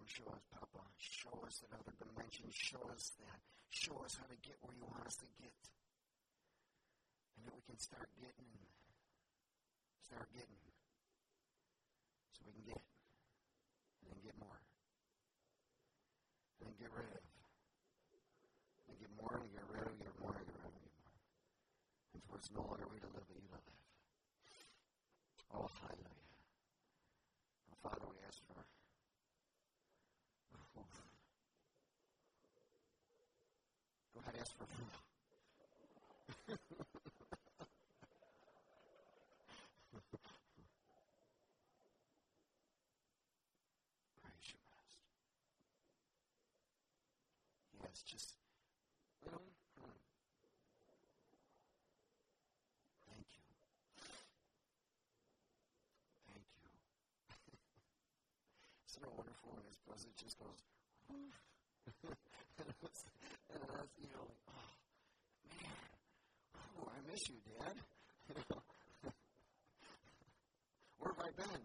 show us, Papa. Show us that other dimension. Show us that. Show us how to get where you want us to get. And that we can start getting. So we can get. And then get more. And then get rid of. And get more and get rid of, get more and get rid of, get more. And for it's no longer we to live, but you to live. Oh, hallelujah. Now, Father, we ask for food. Go ahead, ask for food. Praise you, Master. Yes, just, thank you. Thank you. Isn't it wonderful when his presence just goes, and that's, you know, like, oh, man, I miss you, Dad. Where have I been?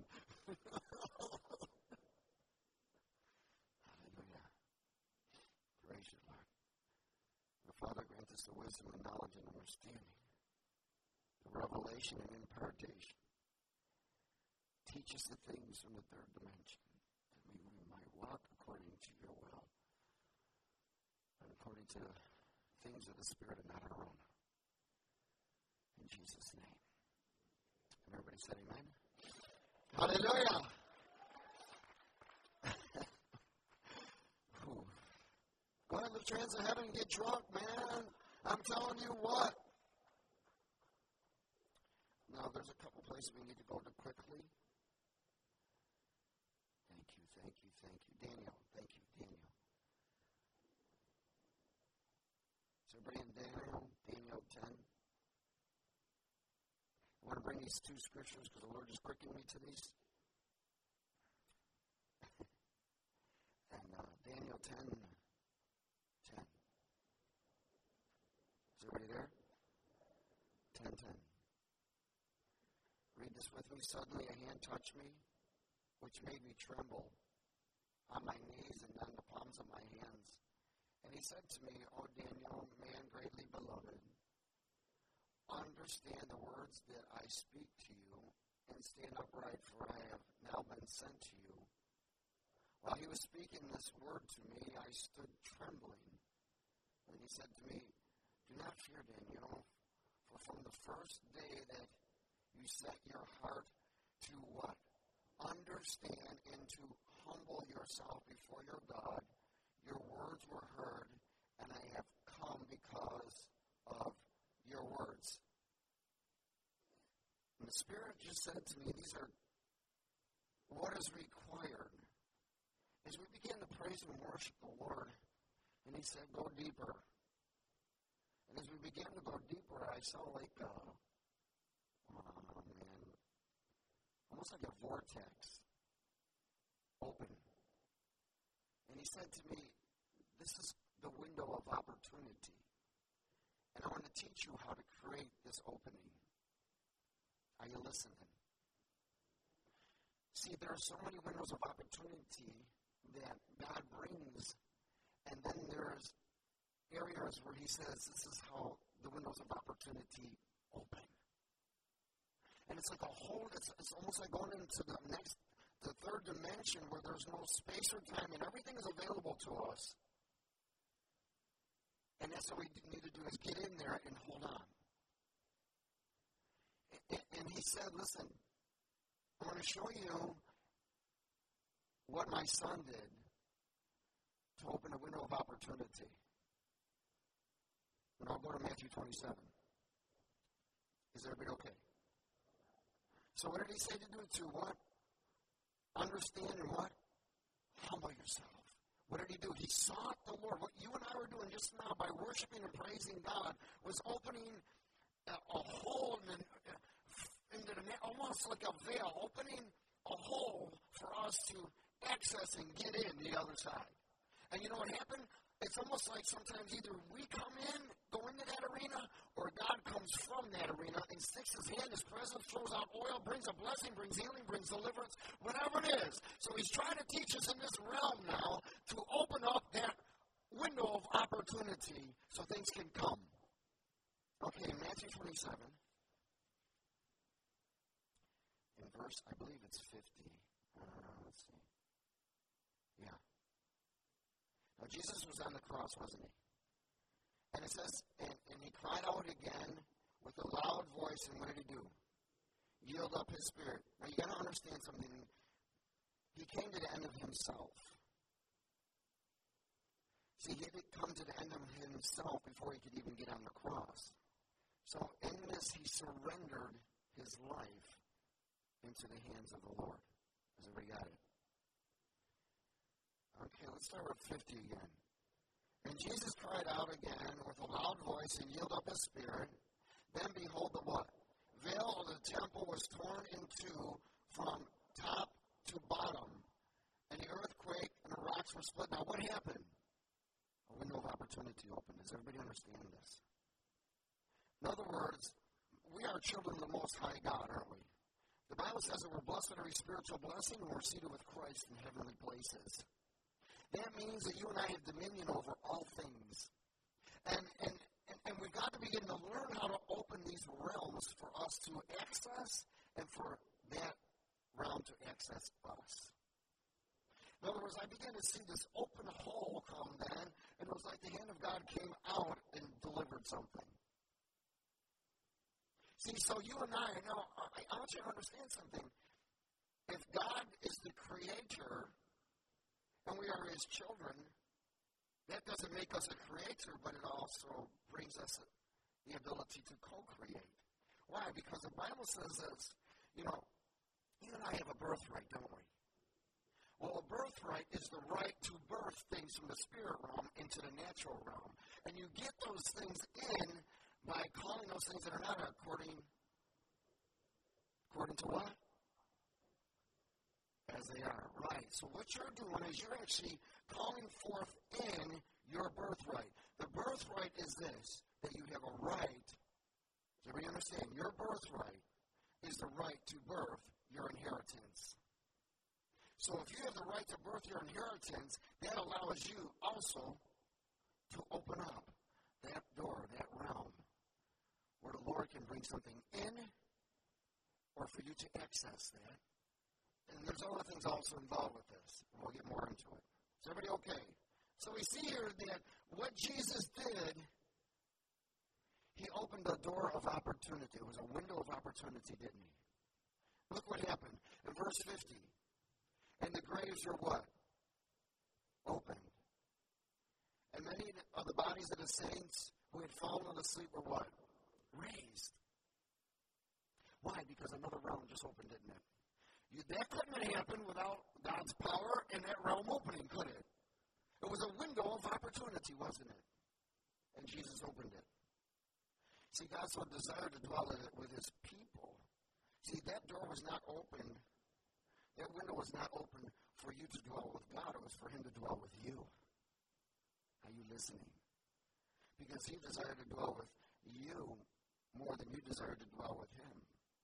Hallelujah. Praise you, Lord. The Father, grant us the wisdom and knowledge and understanding, the revelation and impartation. Teach us the things from the third dimension, that we might walk according to your will, and according to the things of the Spirit and not our own. In Jesus' name. And everybody said amen. Hallelujah. Go ahead, lift your hands to heaven and get drunk, man. I'm telling you what. Now, there's a couple places we need to go to quickly. Thank you. Daniel, thank you, Daniel. Is everybody in Daniel 10? I want to bring these two scriptures because the Lord is quickening me to these. And Daniel 10. Is everybody there? 10:10. Read this with me. Suddenly a hand touched me, which made me tremble on my knees and on the palms of my hands. And he said to me, O Daniel, man greatly beloved, understand the words that I speak to you, and stand upright, for I have now been sent to you. While he was speaking this word to me, I stood trembling. And he said to me, do not fear, Daniel, for from the first day that you set your heart to what? Understand and to humble yourself before your God, your words were heard, and I have come because of your words. And the Spirit just said to me, these are what is required. As we began to praise and worship the Lord, and he said, go deeper. And as we began to go deeper, I saw like almost like a vortex open. And he said to me, this is the window of opportunity. And I want to teach you how to create this opening. Are you listening? See, there are so many windows of opportunity that God brings, and then there's areas where he says this is how the windows of opportunity open. And it's like it's almost like going into the third dimension where there's no space or time and everything is available to us. And that's what we need to do is get in there and hold on. And he said, listen, I want to show you what my son did to open a window of opportunity. And I'll go to Matthew 27. Is everybody okay? So what did he say to do? To what? Understand and what? Humble yourself. What did he do? He sought the Lord. What you and I were doing just now by worshiping and praising God was opening a hole into almost like a veil, opening a hole for us to access and get in the other side. And you know what happened? It's almost like sometimes either we come in, go in into that arena, or God comes from that arena and sticks his hand, his presence, throws out oil, brings a blessing, brings healing, brings deliverance, whatever it is. So he's trying to teach us in this realm now to open up that window of opportunity so things can come. Okay, Matthew 27. In verse, I believe it's 50. Let's see. Yeah. Now, Jesus was on the cross, wasn't he? And it says, and he cried out again with a loud voice, and what did he do? Yield up his spirit. Now, you got to understand something. He came to the end of himself. See, he didn't come to the end of himself before he could even get on the cross. So, in this, he surrendered his life into the hands of the Lord. Has everybody got it? Okay, let's start with 50 again. And Jesus cried out again with a loud voice and yielded up his spirit. Then behold, the what? Veil of the temple was torn in two from top to bottom. And the earthquake and the rocks were split. Now what happened? A window of opportunity opened. Does everybody understand this? In other words, we are children of the Most High God, aren't we? The Bible says that we're blessed with every spiritual blessing and we're seated with Christ in heavenly places. That means that you and I have dominion over all things. And we've got to begin to learn how to open these realms for us to access and for that realm to access us. In other words, I began to see this open hole come then, and it was like the hand of God came out and delivered something. See, so you and I want you to understand something. If God is the creator, and we are his children, that doesn't make us a creator, but it also brings us the ability to co-create. Why? Because the Bible says this, you and I have a birthright, don't we? Well, a birthright is the right to birth things from the spirit realm into the natural realm. And you get those things in by calling those things that are not according to what? As they are, right. So what you're doing is you're actually calling forth in your birthright. The birthright is this, that you have a right. Does everybody understand? Your birthright is the right to birth your inheritance. So if you have the right to birth your inheritance, that allows you also to open up that door, that realm, where the Lord can bring something in or for you to access that. And there's other things also involved with this. We'll get more into it. Is everybody okay? So we see here that what Jesus did, he opened a door of opportunity. It was a window of opportunity, didn't he? Look what happened in verse 50. And the graves were what? Opened. And many of the bodies of the saints who had fallen asleep were what? Raised. Why? Because another realm just opened, didn't it? That couldn't have happened without God's power and that realm opening, could it? It was a window of opportunity, wasn't it? And Jesus opened it. See, God so desired to dwell with his people. See, that door was not open. That window was not open for you to dwell with God. It was for him to dwell with you. Are you listening? Because he desired to dwell with you more than you desired to dwell with him.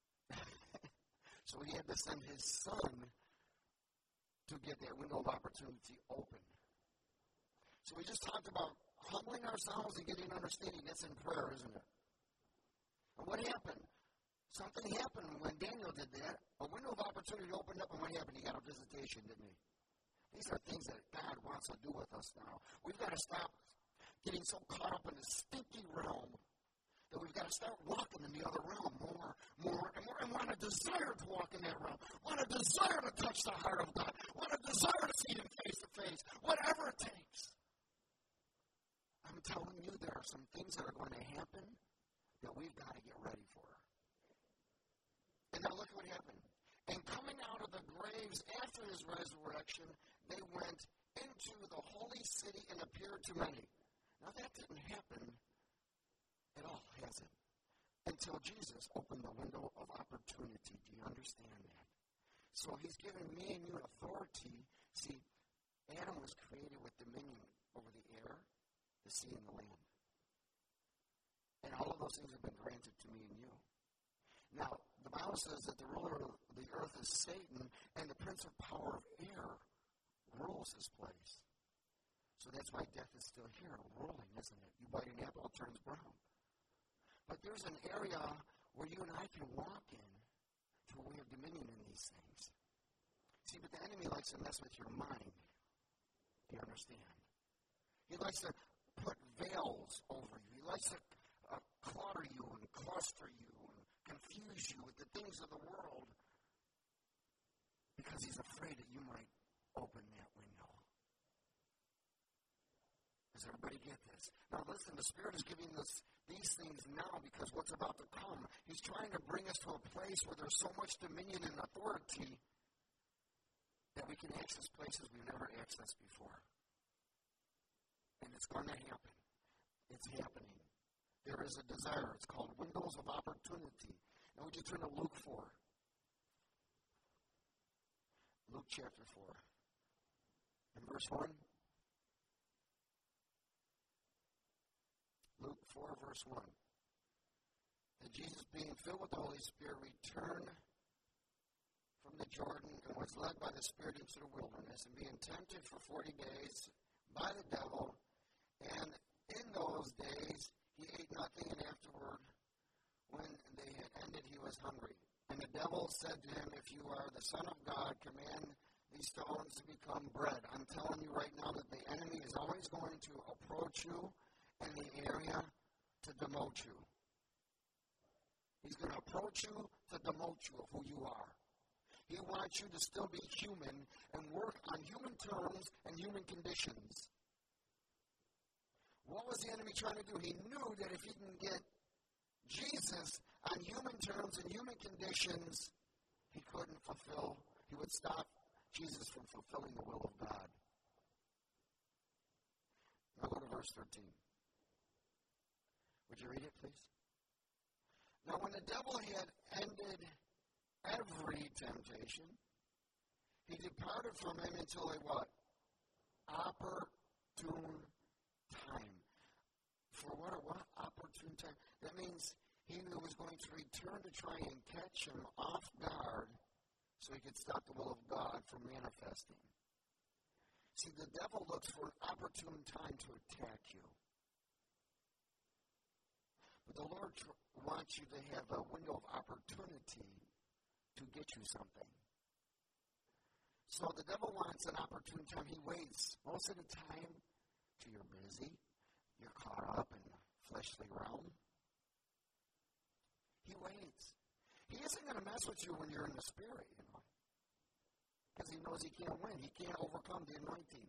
So he had to send his son to get that window of opportunity open. So we just talked about humbling ourselves and getting understanding. That's in prayer, isn't it? And what happened? Something happened when Daniel did that. A window of opportunity opened up, and what happened? He got a visitation, didn't he? These are things that God wants to do with us now. We've got to stop getting so caught up in the stinky realm that we've got to start walking in the other realm more, and want a desire to walk in that realm, want a desire to touch the heart of God, want a desire to see him face to face, whatever it takes. I'm telling you, there are some things that are going to happen that we've got to get ready for. And now look at what happened. And coming out of the graves after his resurrection, they went into the holy city and appeared to many. Now that didn't happen at all, has it? Until Jesus opened the window of opportunity. Do you understand that? So he's given me and you authority. See, Adam was created with dominion over the air, the sea, and the land. And all of those things have been granted to me and you. Now, the Bible says that the ruler of the earth is Satan, and the prince of power of air rules his place. So that's why death is still here, ruling, isn't it? You bite an apple, it turns brown. But there's an area where you and I can walk in to where we have dominion in these things. See, but the enemy likes to mess with your mind. Do you understand? He likes to put veils over you. He likes to clutter you and cluster you and confuse you with the things of the world because he's afraid that you might open that window. Does everybody get this? Now listen, the Spirit is giving us these things now because what's about to come. He's trying to bring us to a place where there's so much dominion and authority that we can access places we've never accessed before. And it's going to happen. It's happening. There is a desire. It's called windows of opportunity. Now would you turn to Luke 4? Luke chapter 4. And verse 1. Luke 4, verse 1. That Jesus, being filled with the Holy Spirit, returned from the Jordan and was led by the Spirit into the wilderness, and being tempted for 40 days by the devil. And in those days he ate nothing, and afterward, when they had ended, he was hungry. And the devil said to him, if you are the Son of God, command these stones to become bread. I'm telling you right now that the enemy is always going to approach you in the area to demote you. He's going to approach you to demote you of who you are. He wants you to still be human and work on human terms and human conditions. What was the enemy trying to do? He knew that if he can get Jesus on human terms and human conditions, he would stop Jesus from fulfilling the will of God. Now go to verse 13. Would you read it, please? Now when the devil had ended every temptation, he departed from him until a what? Opportune time. For what opportune time? That means he was going to return to try and catch him off guard so he could stop the will of God from manifesting. See, the devil looks for an opportune time to attack you. But the Lord wants you to have a window of opportunity to get you something. So the devil wants an opportune time. He waits most of the time till you're busy. You're caught up in the fleshly realm. He waits. He isn't going to mess with you when you're in the Spirit, because he knows he can't win. He can't overcome the anointing.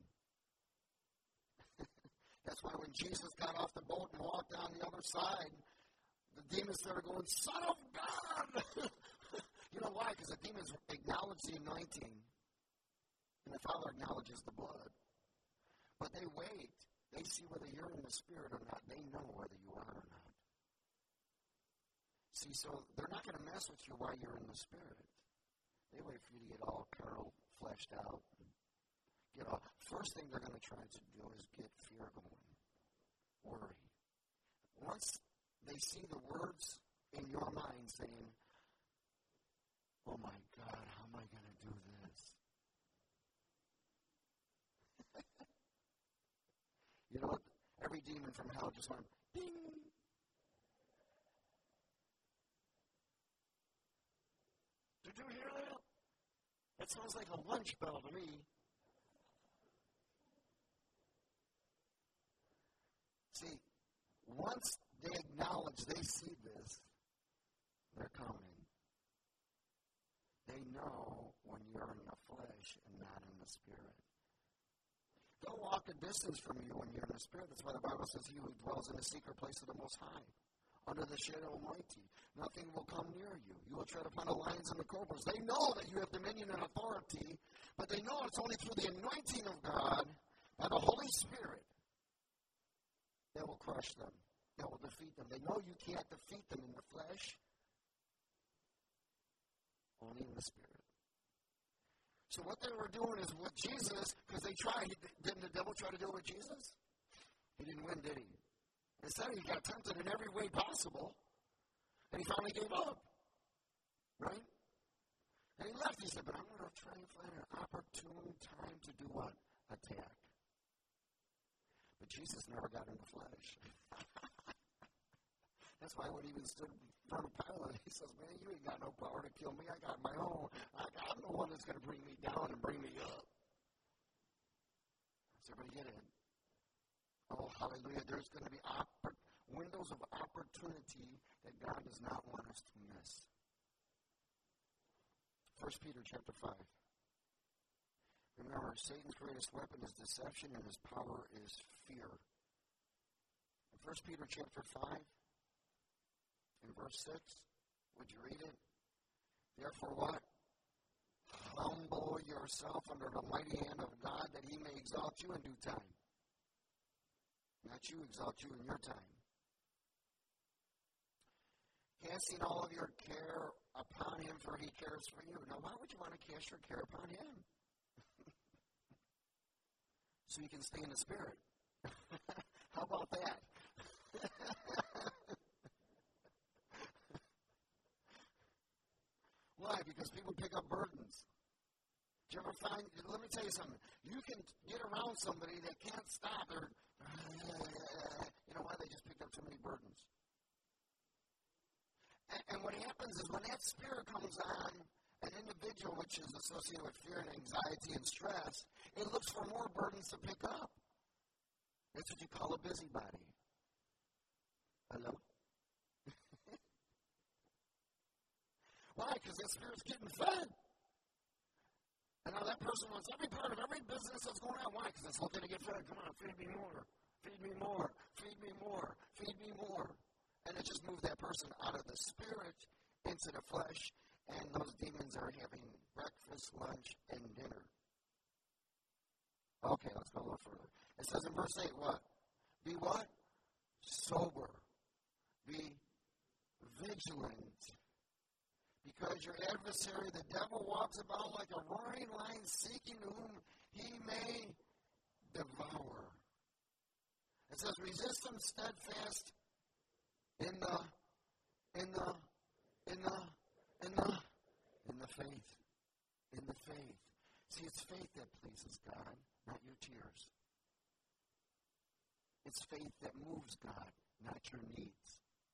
That's why when Jesus got off the boat and walked down the other side, the demons started going, Son of God! You know why? Because the demons acknowledge the anointing, and the Father acknowledges the blood. But they wait. They see whether you're in the Spirit or not. They know whether you are or not. See, so they're not going to mess with you while you're in the Spirit. They wait for you to get all carnal, fleshed out. First thing they're going to try to do is get fear going, worry. Once they see the words in your mind saying, oh my God, how am I going to do this? You know what? Every demon from hell just went, ding. Did you hear that? That sounds like a lunch bell to me. See, once they acknowledge, they see this, they're coming. They know when you're in the flesh and not in the Spirit. They'll walk a distance from you when you're in the Spirit. That's why the Bible says he who dwells in the secret place of the Most High, under the shadow of Almighty, nothing will come near you. You will tread upon the lions and the cobras. They know that you have dominion and authority, but they know it's only through the anointing of God, by the Holy Spirit, that will crush them, that will defeat them. They know you can't defeat them in the flesh, only in the Spirit. So what they were doing is with Jesus, because they tried. Didn't the devil try to do it with Jesus? He didn't win, did he? Instead, he got tempted in every way possible, and he finally gave up. Right? And he left. He said, but I'm going to try and find an opportune time to do what? Attack. But Jesus never got in the flesh. That's why when he even stood in front of Pilate, he says, man, you ain't got no power to kill me. I got my own. I'm the one that's going to bring me down and bring me up. Does everybody get it? Oh, hallelujah. There's going to be windows of opportunity that God does not want us to miss. 1 Peter chapter 5. Remember, Satan's greatest weapon is deception, and his power is fear. In 1 Peter chapter 5, in verse 6, would you read it? Therefore what? Humble yourself under the mighty hand of God, that he may exalt you in due time. Not you, exalt you in your time. Casting all of your care upon him, for he cares for you. Now, why would you want to cast your care upon him? So you can stay in the Spirit. How about that? Why? Because people pick up burdens. Do you ever find, let me tell you something, you can get around somebody that can't stop or, you know why? They just picked up too many burdens. And what happens is when that spirit comes on an individual, which is associated with fear and anxiety and stress, it looks for more burdens to pick up. That's what you call a busybody. Hello? Why? Because that spirit's getting fed. And now that person wants every part of every business that's going on. Why? Because it's looking to get fed. Come on, feed me more. Feed me more. Feed me more. Feed me more. And it just moved that person out of the spirit into the flesh, and those demons are having breakfast, lunch, and dinner. Okay, let's go a little further. It says in verse 8, what? Be what? Sober. Be vigilant. Because your adversary, the devil, walks about like a roaring lion, seeking whom he may devour. It says, resist him steadfast in the faith. In the faith. See, it's faith that pleases God, not your tears. It's faith that moves God, not your needs.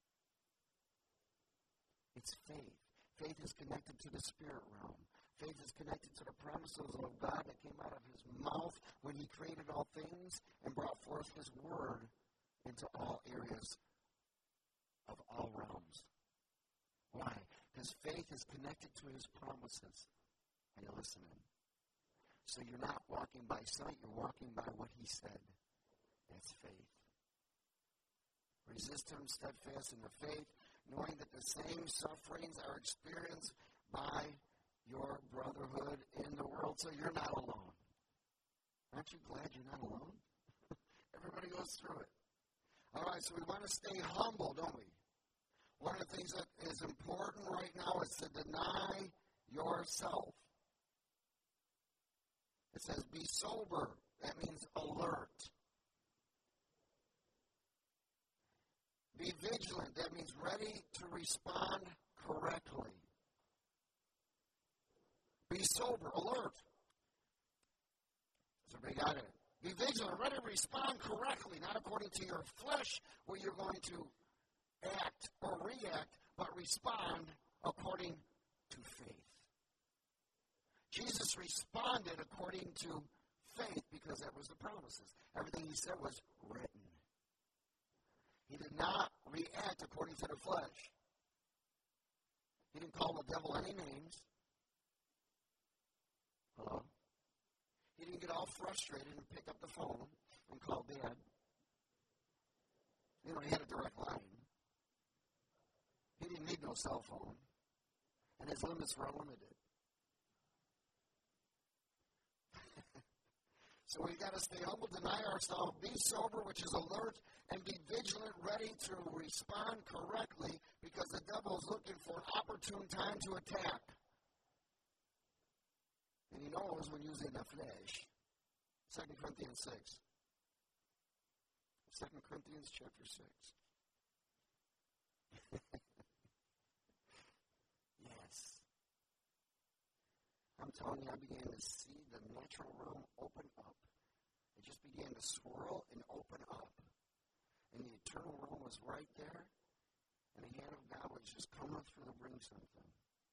It's faith. Faith is connected to the spirit realm. Faith is connected to the promises of God that came out of his mouth when he created all things and brought forth his word into all areas of all realms. Why? Because faith is connected to his promises. Are you listening? So you're not walking by sight, you're walking by what he said. That's faith. Resist him steadfast in the faith, knowing that the same sufferings are experienced by your brotherhood in the world, so you're not alone. Aren't you glad you're not alone? Everybody goes through it. All right, so we want to stay humble, don't we? One of the things that is important right now is to deny yourself. It says be sober. That means alert. Be vigilant. That means ready to respond correctly. Be sober, alert. So everybody got it. Be vigilant, ready to respond correctly, not according to your flesh, where you're going to act or react, but respond according to faith. Jesus responded according to faith because that was the promises. Everything he said was written. He did not react according to the flesh. He didn't call the devil any names. Hello? He didn't get all frustrated and pick up the phone and call Dad. You know, he had a direct line. He didn't need no cell phone. And his limits were unlimited. So we've got to stay humble, deny ourselves, be sober, which is alert, and be vigilant, ready to respond correctly, because the devil is looking for an opportune time to attack. And he knows when using the flesh. 2 Corinthians 6. 2 Corinthians chapter 6. Yes. I'm telling you, I began to see the natural realm open up. It just began to swirl and open up. And the eternal realm was right there. And the hand of God was just coming through to bring something.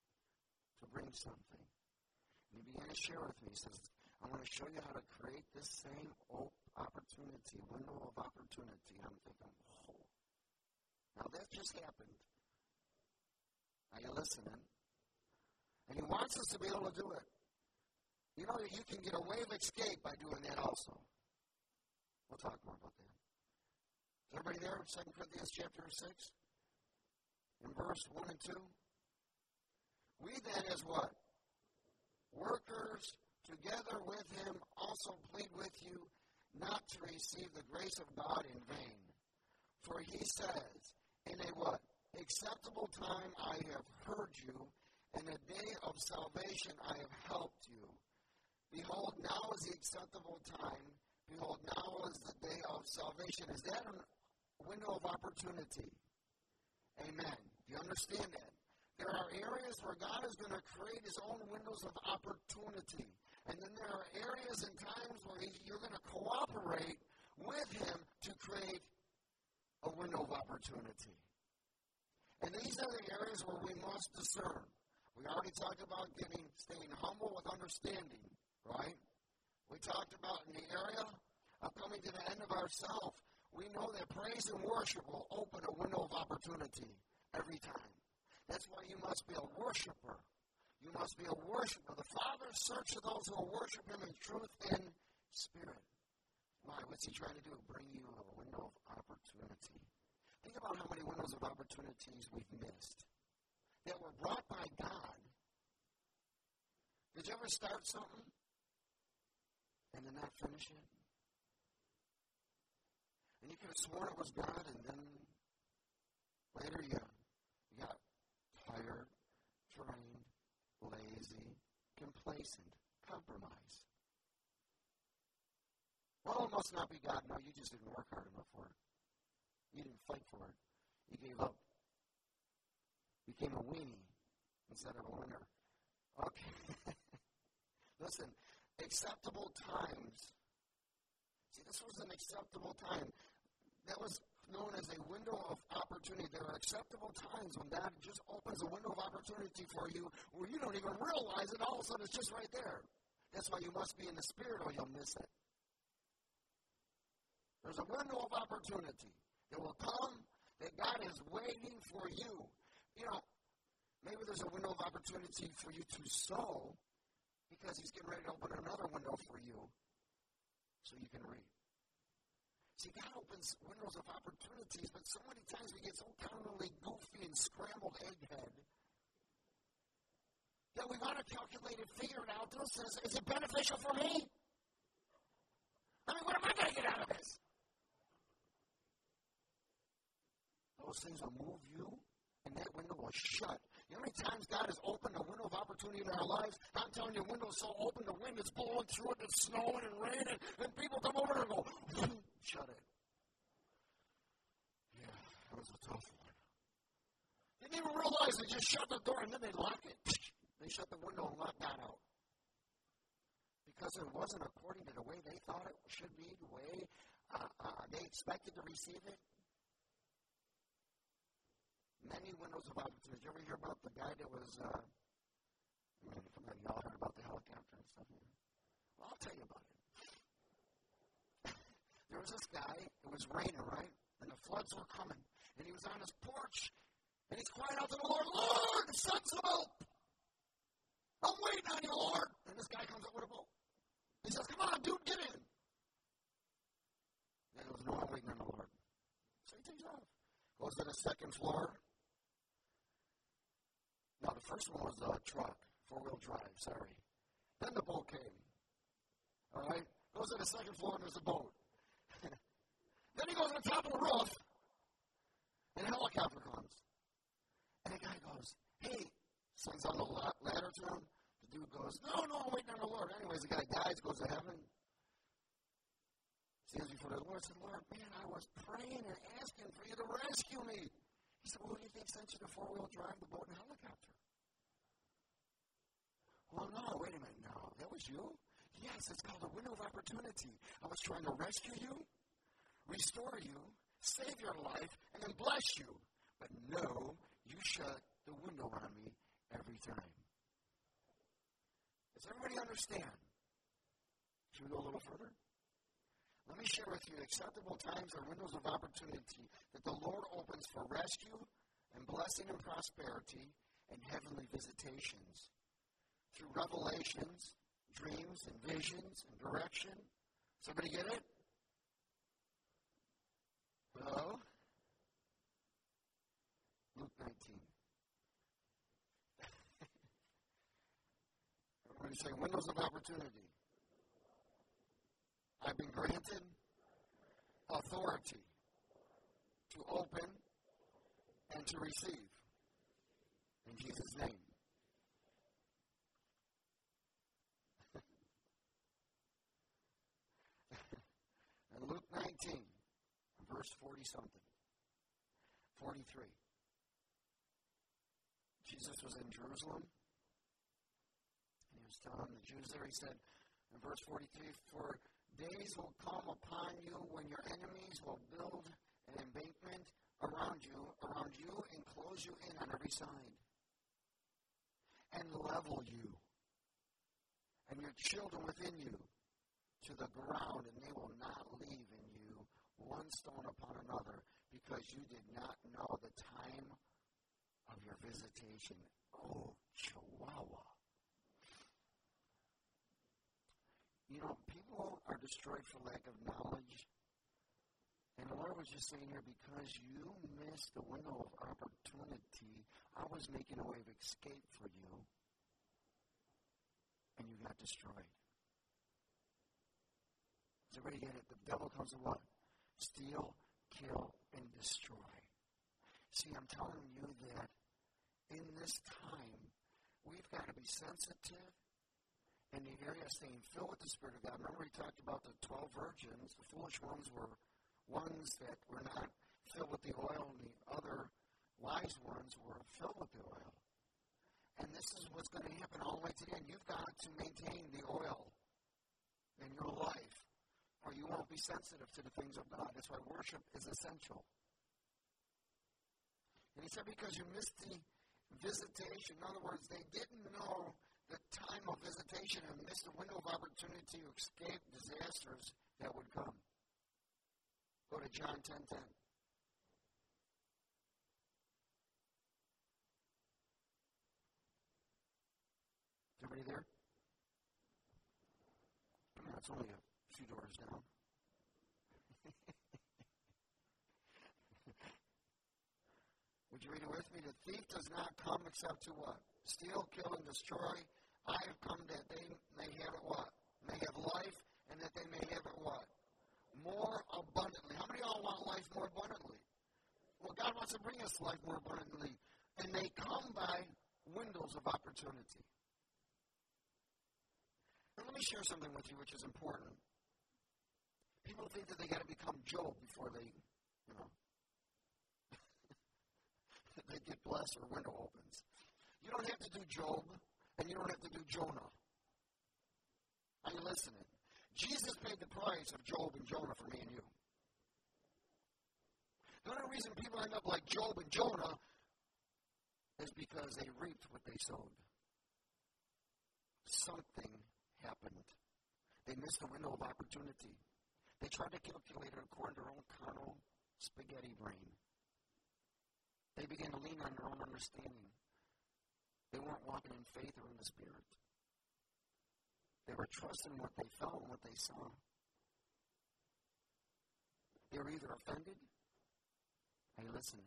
And he began to share with me. He says, I want to show you how to create this same opportunity, window of opportunity. I'm thinking, whoa. Now that just happened. Are you listening? And he wants us to be able to do it. You know that you can get a way of escape by doing that also. We'll talk more about that. Is everybody there? 2 Corinthians chapter 6? In verse 1 and 2. We then as what? Workers together with him also plead with you not to receive the grace of God in vain. For he says, in a what? Acceptable time I have heard you, in a day of salvation I have helped you. Behold, now is the acceptable time. Behold, now is the day of salvation. Is that a window of opportunity? Amen. Do you understand that? There are areas where God is going to create his own windows of opportunity. And then there are areas and times where you're going to cooperate with him to create a window of opportunity. And these are the areas where we must discern. We already talked about staying humble with understanding, right? We talked about in the area of coming to the end of ourselves. We know that praise and worship will open a window of opportunity every time. That's why you must be a worshiper. You must be a worshiper. The Father searches those who will worship him in truth and spirit. Why? What's he trying to do? Bring you a window of opportunity. Think about how many windows of opportunities we've missed that were brought by God. Did you ever start something and then not finish it? And you could have sworn it was God, and then later you got tired, drained, lazy, complacent, compromised. Well, it must not be God. No, you just didn't work hard enough for it. You didn't fight for it. You gave up. Became a weenie instead of a winner. Okay. Listen, acceptable times. See, this was an acceptable time. That was known as a window of opportunity. There are acceptable times when God just opens a window of opportunity for you where you don't even realize it. All of a sudden, it's just right there. That's why you must be in the Spirit or you'll miss it. There's a window of opportunity that will come that God is waiting for you. You know, maybe there's a window of opportunity for you to sow because he's getting ready to open another window for you so you can reap. See, God opens windows of opportunities, but so many times we get so commonly goofy and scrambled egghead that we want to calculate and figure it out. Is it beneficial for me? I mean, what am I going to get out of this? Those things will move you, and that window will shut. You know how many times God has opened a window of opportunity in our lives? I'm telling you, the window's so open, the wind is blowing through it, it's snowing and raining, and people come over and go, shut it. Yeah, that was a tough one. They didn't even realize they just shut the door, and then they lock it. They shut the window and lock God out. Because it wasn't according to the way they thought it should be, the way they expected to receive it. Many windows of opportunity. Did you ever hear about the guy that was, y'all heard about the helicopter and stuff? Well, I'll tell you about it. There was this guy, it was raining, right? And the floods were coming. And he was on his porch, and he's crying out to the Lord, Lord, send some help. I'm waiting on you, Lord. And this guy comes up with a boat. He says, come on, dude, get in. And he goes, no, I'm waiting on the Lord. So he takes off. Goes to the second floor. Now, the first one was a truck, four-wheel drive, sorry. Then the boat came. All right? Goes to the second floor, and there's a boat. Then he goes on top of the roof, and a helicopter comes. And the guy goes, hey, sends on the ladder to him. The dude goes, no, I'm waiting on the Lord. Anyways, the guy dies, goes to heaven. Stands before the Lord and said, Lord, man, I was praying and asking for you to rescue me. He said, well, who do you think sent you to four-wheel drive, the boat, and helicopter? Well, no, wait a minute, no. That was you? Yes, it's called a window of opportunity. I was trying to rescue you, restore you, save your life, and then bless you. But no, you shut the window on me every time. Does everybody understand? Should we go a little further? Let me share with you acceptable times or windows of opportunity that the Lord opens for rescue and blessing and prosperity and heavenly visitations through revelations, dreams and visions and direction. Somebody get it? Hello? Luke 19. Everybody say windows of opportunity. I've been granted authority to open and to receive. In Jesus' name. And Luke 19, verse 40-something. 43. Jesus was in Jerusalem, and he was telling the Jews there, he said, in verse 43, for days will come upon you when your enemies will build an embankment around you, and close you in on every side, and level you, and your children within you, to the ground, and they will not leave in you one stone upon another, because you did not know the time of your visitation. Oh, Chihuahua. You know, people are destroyed for lack of knowledge. And the Lord was just saying here, because you missed the window of opportunity, I was making a way of escape for you, and you got destroyed. Does everybody get it? The devil comes to what? Steal, kill, and destroy. See, I'm telling you that in this time, we've got to be sensitive in the area of staying filled with the Spirit of God. Remember, we talked about the 12 virgins. The foolish ones were ones that were not filled with the oil, and the other wise ones were filled with the oil. And this is what's going to happen all the way to the end. You've got to maintain the oil in your life, or you won't be sensitive to the things of God. That's why worship is essential. And he said, because you missed the visitation. In other words, they didn't know the time of visitation and missed the window of opportunity to escape disasters that would come. Go to John 10:10. Everybody there? It's only a few doors down. Would you read it with me? The thief does not come except to what? Steal, kill, and destroy. I have come that they may have it what? May have life, and that they may have it what? More abundantly. How many of y'all want life more abundantly? Well, God wants to bring us life more abundantly. And they come by windows of opportunity. Now, let me share something with you which is important. People think that they got to become Job before they, they get blessed or a window opens. You don't have to do Job, and you don't have to do Jonah. Are you listening? Jesus paid the price of Job and Jonah for me and you. The only reason people end up like Job and Jonah is because they reaped what they sowed. Something happened. They missed the window of opportunity. They tried to calculate it according to their own carnal spaghetti brain. They began to lean on their own understanding. They weren't walking in faith or in the Spirit. They were trusting what they felt and what they saw. They were either offended. Are you listening?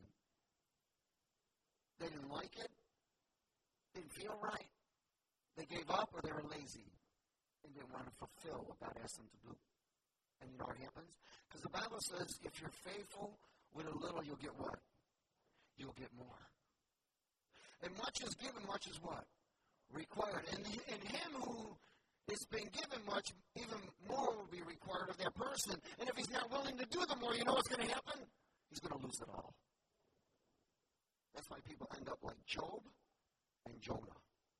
They didn't like it. Didn't feel right. They gave up, or they were lazy and didn't want to fulfill what God asked them to do. And you know what happens? Because the Bible says if you're faithful with a little, you'll get what? You'll get more. And much is given, much is what? Required. And him who it's been given much, even more will be required of that person. And if he's not willing to do the more, you know what's going to happen? He's going to lose it all. That's why people end up like Job and Jonah.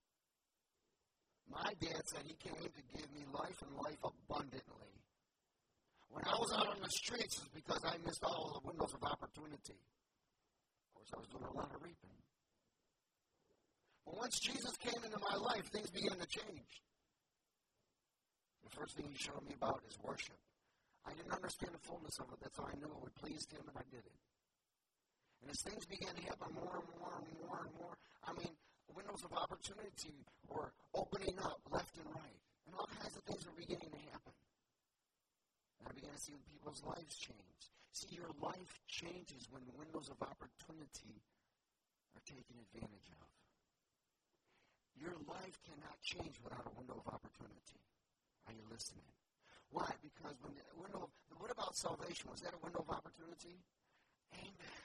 My dad said he came to give me life and life abundantly. When I was out on the streets, it's because I missed all the windows of opportunity. Of course, I was doing a lot of reaping. But once Jesus came into my life, things began to change. The first thing he showed me about is worship. I didn't understand the fullness of it. That's how I knew it would please him, and I did it. And as things began to happen more and more and more and more, windows of opportunity were opening up left and right. And all kinds of things were beginning to happen. And I began to see people's lives change. See, your life changes when windows of opportunity are taken advantage of. Your life cannot change without a window of opportunity. Are you listening? Why? Because what about salvation? Was that a window of opportunity? Amen.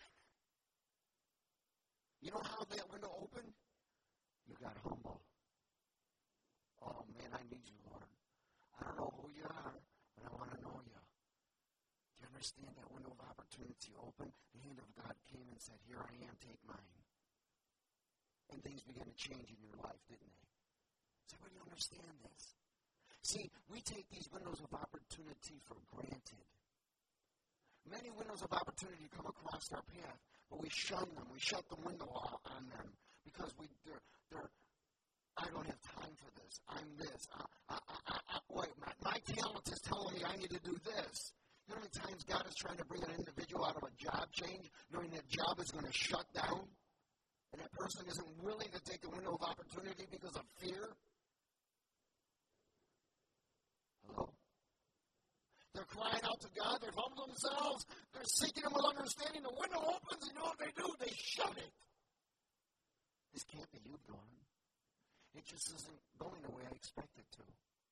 You know how that window opened? You got humble. Oh, man, I need you, Lord. I don't know who you are, but I want to know you. Do you understand that window of opportunity opened? The hand of God came and said, here I am, take mine. And things began to change in your life, didn't they? So, do you understand this? See, we take these windows of opportunity for granted. Many windows of opportunity come across our path, but we shun them. We shut the window on them because I don't have time for this. I'm this. My talent is telling me I need to do this. You know how many times God is trying to bring an individual out of a job change, knowing that job is going to shut down, and that person isn't willing to take the window of opportunity because of fear? Hello? They're crying out to God. They're humbling themselves. They're seeking Him with understanding. The window opens, and you know what they do? They shut it. This can't be you, God. It just isn't going the way I expect it to.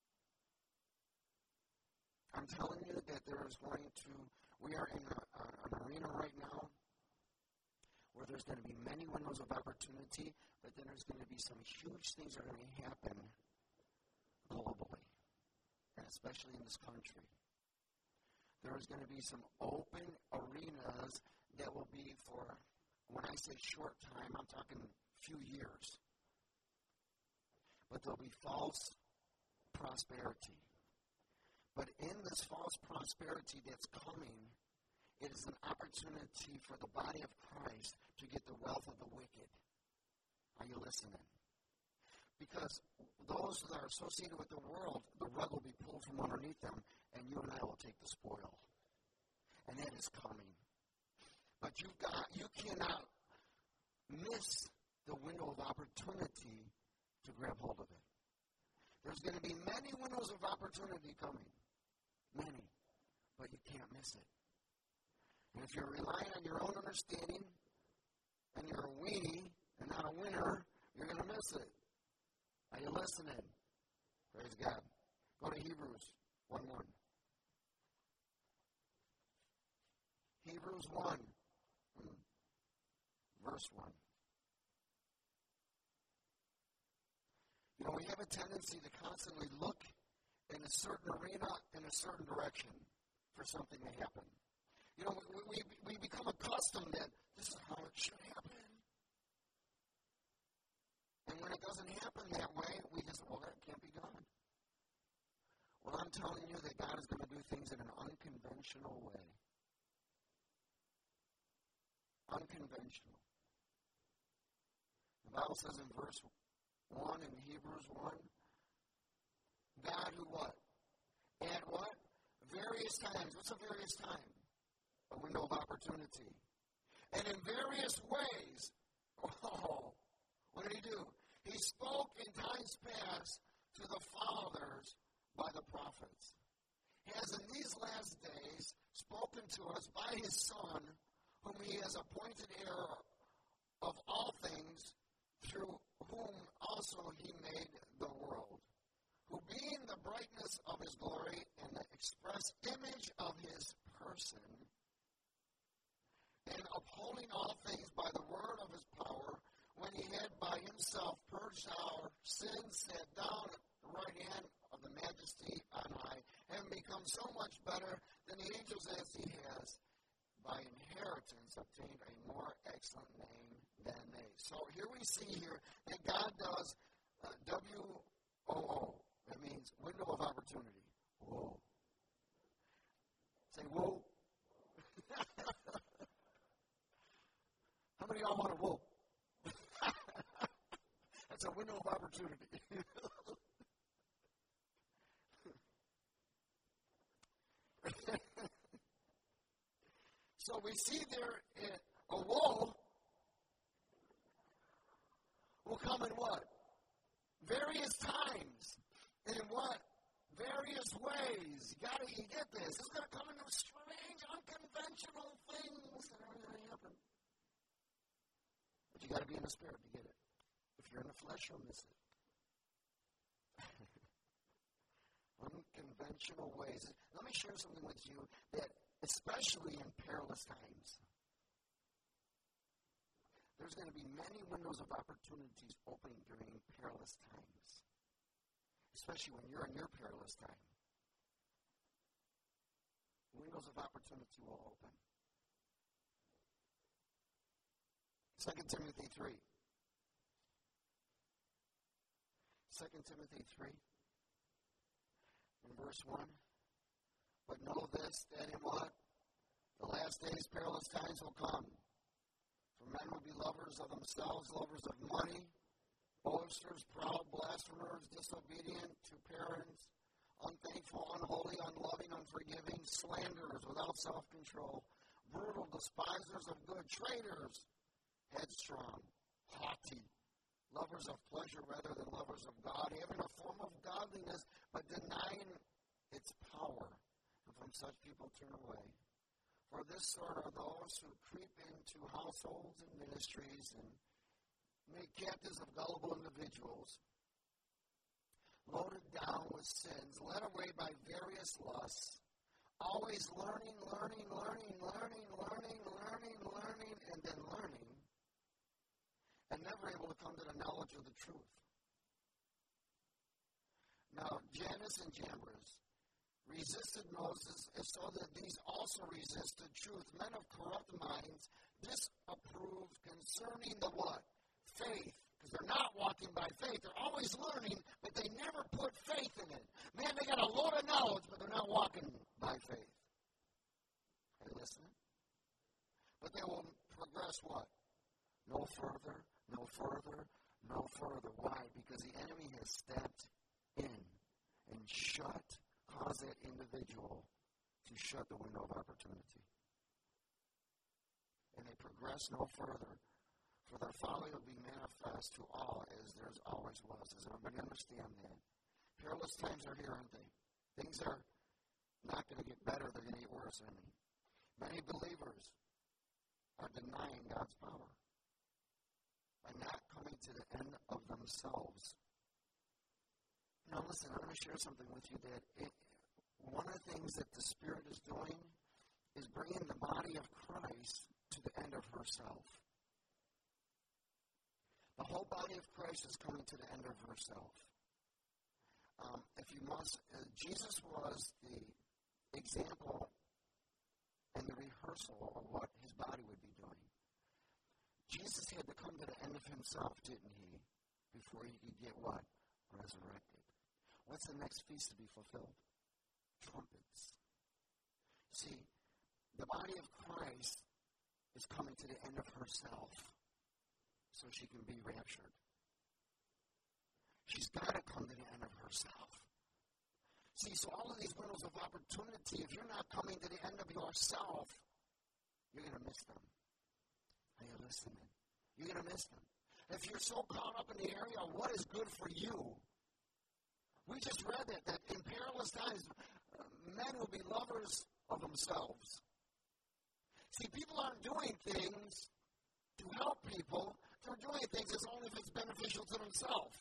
I'm telling you that we are in an arena right now where there's going to be many windows of opportunity, but then there's going to be some huge things that are going to happen globally, and especially in this country. There's going to be some open arenas that will be for, when I say short time, I'm talking few years. But there'll be false prosperity. But in this false prosperity that's coming, it is an opportunity for the body of Christ to get the wealth of the wicked. Are you listening? Because those that are associated with the world, the rug will be pulled from underneath them, and you and I will take the spoil. And that is coming. But you cannot miss the window of opportunity to grab hold of it. There's going to be many windows of opportunity coming. Many. But you can't miss it. And if you're relying on your own understanding, and you're a weenie and not a winner, you're going to miss it. Are you listening? Praise God. Go to Hebrews 1:1. Hebrews 1, verse 1. You know, we have a tendency to constantly look in a certain arena, in a certain direction for something to happen. You know, we become accustomed that this is how it should happen. And when it doesn't happen that way, we just, that can't be God. Well, I'm telling you that God is going to do things in an unconventional way. Unconventional. The Bible says in verse 1 in Hebrews 1, God who what? At what? Various times. What's a various time? A window of opportunity. And in various ways, what did He do? He spoke in times past to the fathers by the prophets. He has in these last days spoken to us by His Son, whom He has appointed heir of all things, through whom also He made the world, who being the brightness of His glory and the express image of His person, and upholding all things by the word of His power, when He had by Himself purged our sins, sat down at the right hand of so much better than the angels as he has by inheritance obtained a more excellent name than they. So here we see here that God does W-O-O. That means window of opportunity. Whoa. Say, whoa. How many of y'all want a whoa? That's a window of opportunity. So we see there a whoa will come in what? Various times. And in what? Various ways. You get this. It's going to come in strange, unconventional things that are going to happen. But you got to be in the spirit to get it. If you're in the flesh, you'll miss it. Unconventional ways. Let me share something with you that, especially in perilous times, there's going to be many windows of opportunities opening during perilous times, especially when you're in your perilous time. Windows of opportunity will open. 2 Timothy 3. 2 Timothy 3. In verse 1, but know this, that in what? The last days, perilous times will come. For men will be lovers of themselves, lovers of money, boasters, proud, blasphemers, disobedient to parents, unthankful, unholy, unloving, unforgiving, slanderers, without self-control, brutal, despisers of good, traitors, headstrong, haughty, lovers of pleasure rather than lovers of God, having a form of godliness, but denying its power. And from such people turn away. For this sort are those who creep into households and ministries and make captives of gullible individuals, loaded down with sins, led away by various lusts, always learning, and then learning, and never able to come to the knowledge of the truth. Now, Jannes and Jambres resisted Moses, and so that these also resisted truth. Men of corrupt minds disapproved concerning the what? Faith. Because they're not walking by faith. They're always learning, but they never put faith in it. Man, they got a load of knowledge, but they're not walking by faith. Are you listening? But they will progress what? No further. Why? Because the enemy has stepped in and caused that individual to shut the window of opportunity. And they progress no further, for their folly will be manifest to all as theirs always was. Does everybody understand that? Perilous times are here, aren't they? Things are not going to get better, they're going to get worse, aren't they? Many believers are denying God's power by not coming to the end of themselves. Now listen, I'm going to share something with you that one of the things that the Spirit is doing is bringing the body of Christ to the end of herself. The whole body of Christ is coming to the end of herself. Jesus was the example and the rehearsal of what his body would be doing. Jesus had to come to the end of himself, didn't he, before he could get what? Resurrected. What's the next feast to be fulfilled? Trumpets. See, the body of Christ is coming to the end of herself so she can be raptured. She's got to come to the end of herself. See, so all of these windows of opportunity, if you're not coming to the end of yourself, you're going to miss them. Are you listening? You're going to miss them. If you're so caught up in the area of what is good for you, we just read that in perilous times, men will be lovers of themselves. See, people aren't doing things to help people. They're doing things as only if it's beneficial to themselves.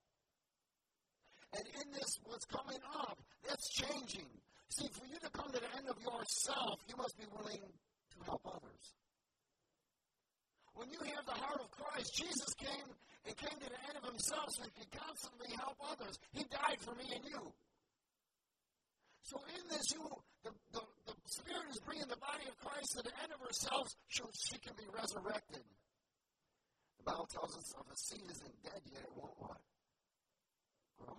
And in this, what's coming up, that's changing. See, for you to come to the end of yourself, you must be willing to help others. When you have the heart of Christ, Jesus came to the end of himself so he could constantly help others. He died for me and you. So in this as the Spirit is bringing the body of Christ to the end of herself so she can be resurrected. The Bible tells us if a seed isn't dead yet, it won't what? Grow.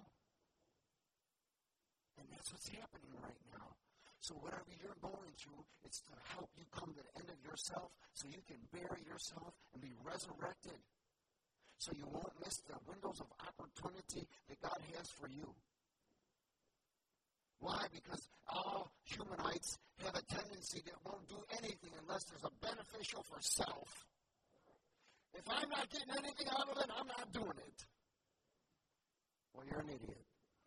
And that's what's happening right now. So whatever you're going through, it's to help you come to the end of yourself so you can bury yourself and be resurrected. So you won't miss the windows of opportunity that God has for you. Why? Because all humanites have a tendency that won't do anything unless there's a beneficial for self. If I'm not getting anything out of it, I'm not doing it. Well, you're an idiot.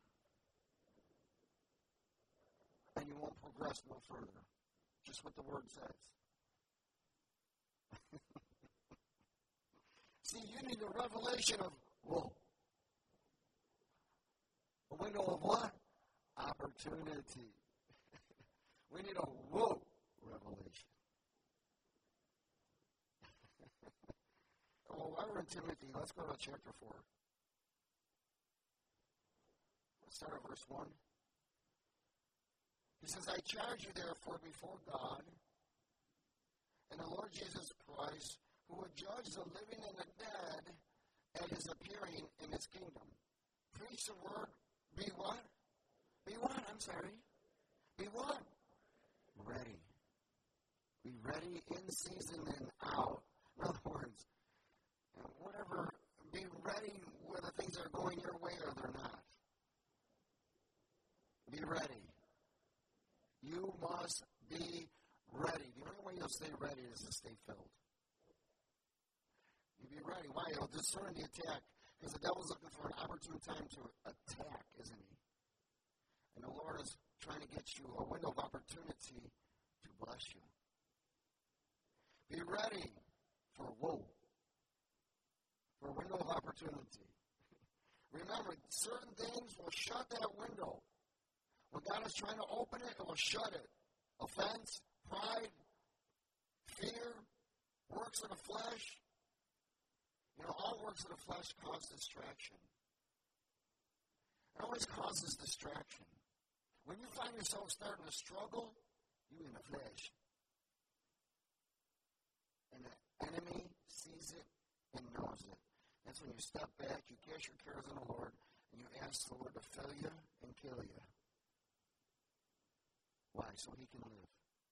And you won't progress no further. Just what the Word says. See, you need a revelation of, whoa. A window of what? Opportunity. We need a whoa revelation. Well, while we're in Timothy, let's go to chapter 4. Let's start at verse 1. He says, I charge you therefore before God and the Lord Jesus Christ, who will judge the living and the dead at his appearing in his kingdom. Preach the word, be what? Be what? I'm sorry. Be what? Ready. Be ready in season and out. In other words, whatever, be ready whether things are going your way or they're not. Be ready. You must be ready. The only way you'll stay ready is to stay filled. You be ready. Why? You'll discern the attack. Because the devil's looking for an opportune time to attack, isn't he? And the Lord is trying to get you a window of opportunity to bless you. Be ready for whoa. For a window of opportunity. Remember, certain things will shut that window. When God is trying to open it, it will shut it. Offense, pride, fear, works of the flesh. All works of the flesh cause distraction. It always causes distraction. When you find yourself starting to struggle, you're in the flesh. And the enemy sees it and knows it. That's when you step back, you cast your cares on the Lord, and you ask the Lord to fill you and kill you. Why? So he can live.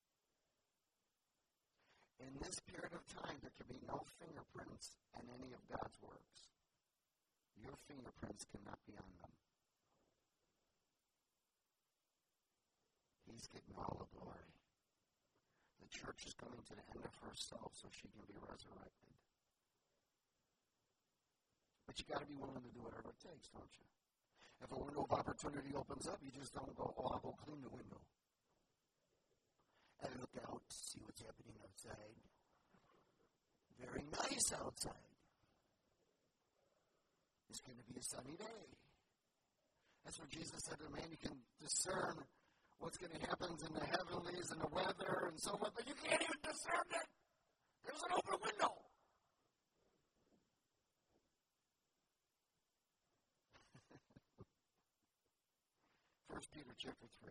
In this period of time, there can be no fingerprints in any of God's works. Your fingerprints cannot be on them. He's getting all the glory. The church is coming to the end of herself so she can be resurrected. But you got to be willing to do whatever it takes, don't you? If a window of opportunity opens up, you just don't go, I'll go clean the window. And look out to see what's happening outside. Very nice outside. It's going to be a sunny day. That's what Jesus said to the man. You can discern what's going to happen in the heavenlies and the weather and so forth, but you can't even discern it. There's an open window. First Peter chapter 3.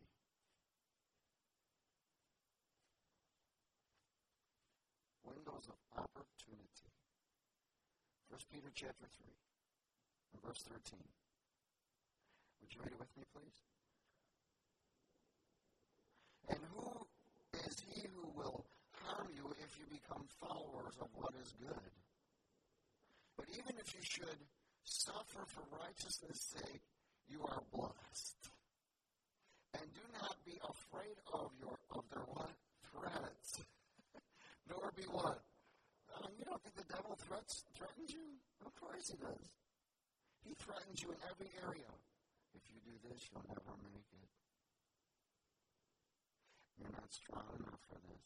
Windows of opportunity. 1 Peter chapter 3, and verse 13. Would you read it with me, please? And who is he who will harm you if you become followers of what is good? But even if you should suffer for righteousness' sake, you are blessed. And do not be afraid of their what? Threats. Nor be what? You don't think the devil threatens you? Of course he does. He threatens you in every area. If you do this, you'll never make it. You're not strong enough for this.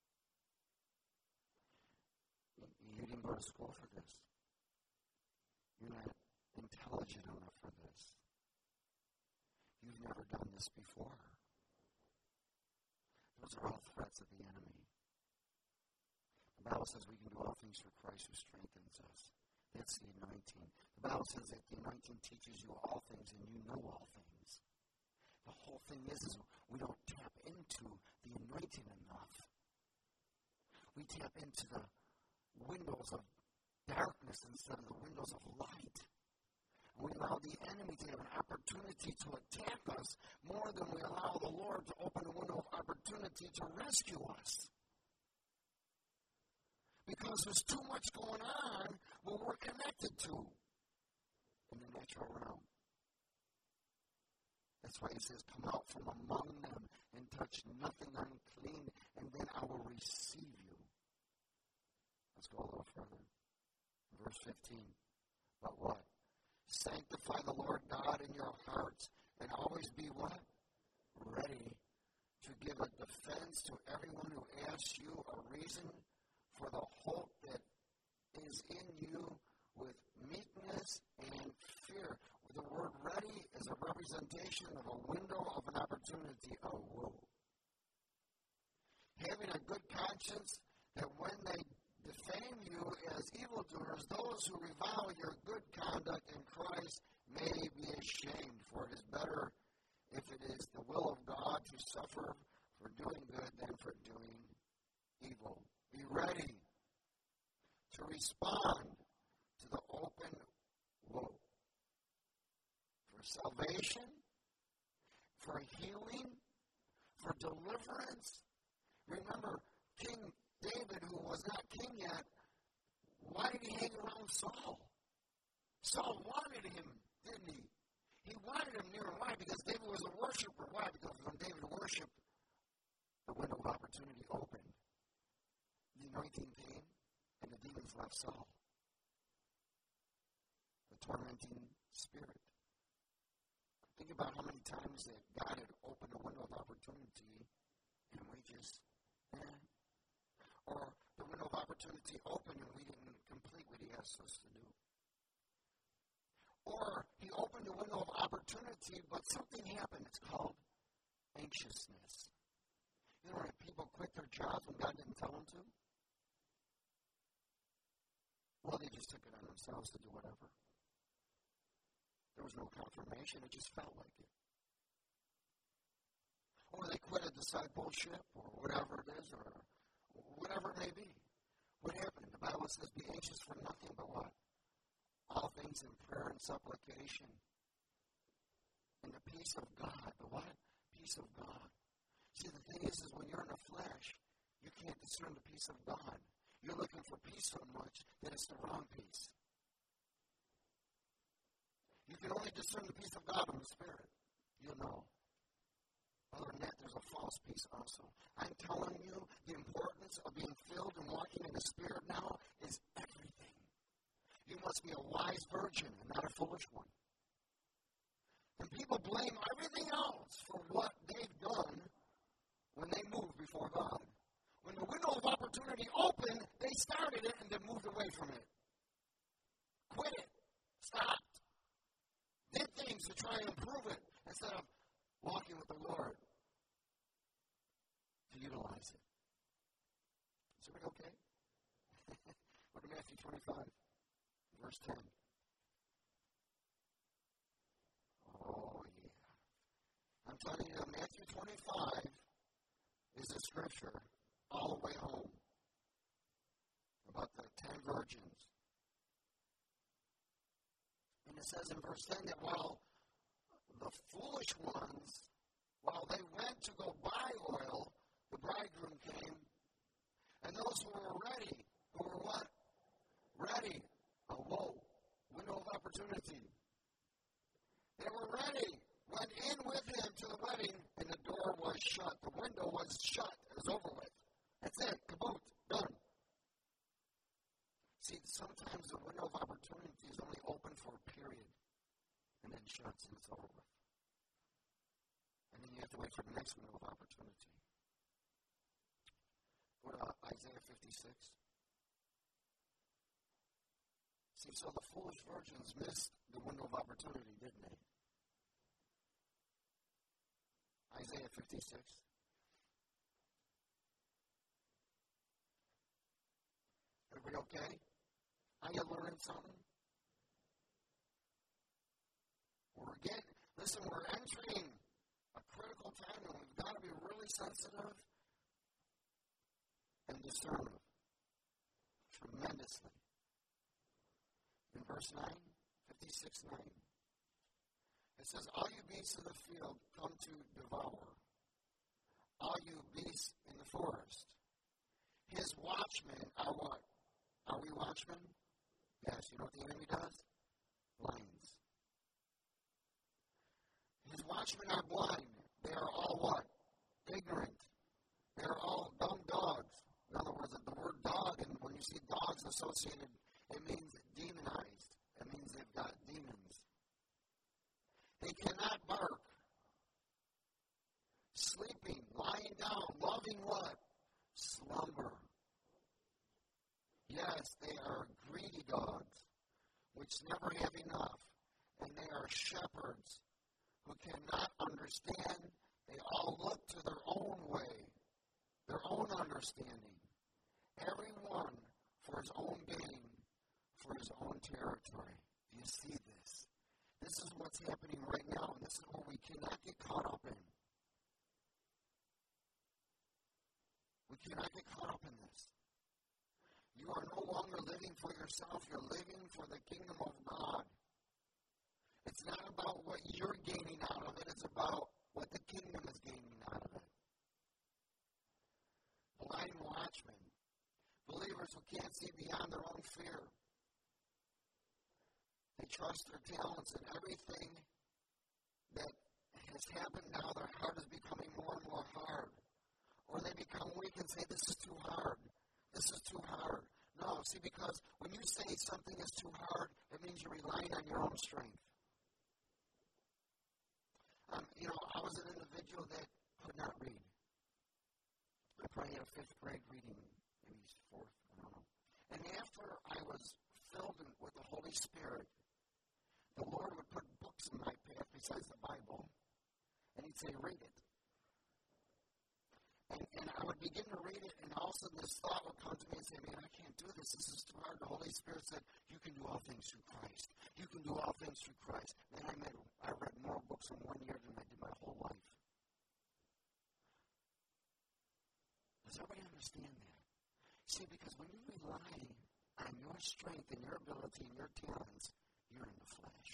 You didn't go to school for this. You're not intelligent enough for this. You've never done this before. Those are all threats of the enemy. The Bible says we can do all things through Christ who strengthens us. That's the anointing. The Bible says that the anointing teaches you all things and you know all things. The whole thing is we don't tap into the anointing enough. We tap into the windows of darkness instead of the windows of light. We allow the enemy to have an opportunity to attack us more than we allow the Lord to open a window of opportunity to rescue us. Because there's too much going on where we're connected to in the natural realm. That's why he says, come out from among them and touch nothing unclean, and then I will receive you. Let's go a little further. Verse 15. But what? Sanctify the Lord God in your hearts, and always be what? Ready to give a defense to everyone who asks you a reason for the hope that is in you with meekness and fear. The word ready is a representation of a window of an opportunity. Oh, whoa. Having a good conscience that when they defame you as evildoers, those who revile your good conduct in Christ may be ashamed. For it is better, if it is the will of God, to suffer for doing good than for doing evil. Be ready to respond to the open woe. For salvation, for healing, for deliverance. Remember, King David, who was not king yet, why did he hang around Saul? Saul wanted him, didn't he? He wanted him near him. Why? Because David was a worshiper. Why? Because when David worshiped, the window of opportunity opened. The anointing came, and the demons left Saul. The tormenting spirit. Think about how many times that God had opened a window of opportunity, and we just, or the window of opportunity opened and we didn't complete what he asked us to do. Or he opened the window of opportunity, but something happened. It's called anxiousness. You know when people quit their jobs when God didn't tell them to? Well, they just took it on themselves to do whatever. There was no confirmation. It just felt like it. Or they quit a discipleship or whatever it is, or whatever it may be. What happened? The Bible says, be anxious for nothing but what? All things in prayer and supplication. And the peace of God. The what? Peace of God. See, the thing is when you're in the flesh, you can't discern the peace of God. You're looking for peace so much that it's the wrong peace. You can only discern the peace of God in the Spirit. You'll know. Other than that, there's a false peace also. I'm telling you, the importance of being filled and walking in the Spirit now is everything. You must be a wise virgin and not a foolish one. And people blame everything else for what they've done when they moved before God. When the window of opportunity opened, they started it and then moved away from it. Quit it. Stopped. Did things to try and improve it instead of walking with the Lord to utilize it. Is everybody okay? Go to Matthew 25, verse 10. Oh, yeah. I'm telling you, Matthew 25 is a scripture all the way home about the 10 virgins. And it says in verse 10 that while the foolish ones, while they went to go buy oil, the bridegroom came, and those who were ready, who were what? Ready. Oh, whoa. Window of opportunity. They were ready, went in with him to the wedding, and the door was shut. The window was shut. It was over with. That's it. Kaboot. Done. See, sometimes the window of opportunity is only open for a period, and then shuts, and it's over with. And then you have to wait for the next window of opportunity. Go to Isaiah 56. See, so the foolish virgins missed the window of opportunity, didn't they? Isaiah 56. Everybody okay? Are you learning something? We're entering a critical sensitive and discernive. Tremendously. In verse 9, 56:9, it says, all you beasts of the field come to devour, all you beasts in the forest. His watchmen are what? Are we watchmen? Yes, you know what the enemy does? Blinds. His watchmen are blind. They are all what? Ignorant. They are all dumb dogs. In other words, the word dog, and when you see dogs associated, it means demonized. It means they've got demons. They cannot bark. Sleeping, lying down, loving what? Slumber. Yes, they are greedy dogs, which never have enough. And they are shepherds who cannot understand. They all look to their own way, their own understanding. Everyone for his own gain, for his own territory. Do you see this? This is what's happening right now, and this is what we cannot get caught up in. We cannot get caught up in this. You are no longer living for yourself. You're living for the kingdom of God. It's not about what you're gaining out of it. It's about what the kingdom is gaining out of it. Blind watchmen. Believers who can't see beyond their own fear. They trust their talents in everything that has happened now. Their heart is becoming more and more hard. Or they become weak and say, this is too hard. This is too hard. No, see, because when you say something is too hard, it means you're relying on your own strength. I was an individual that could not read. I probably had a 5th grade reading, maybe 4th, I don't know. And after I was filled with the Holy Spirit, the Lord would put books in my path besides the Bible, and he'd say, read it. And I would begin to read it, and all of a sudden this thought would come to me and say, man, I can't do this. This is too hard. The Holy Spirit said, you can do all things through Christ. You can do all things through Christ. Man, I read more books in 1 year than I did my whole life. Does everybody understand that? See, because when you rely on your strength and your ability and your talents, you're in the flesh.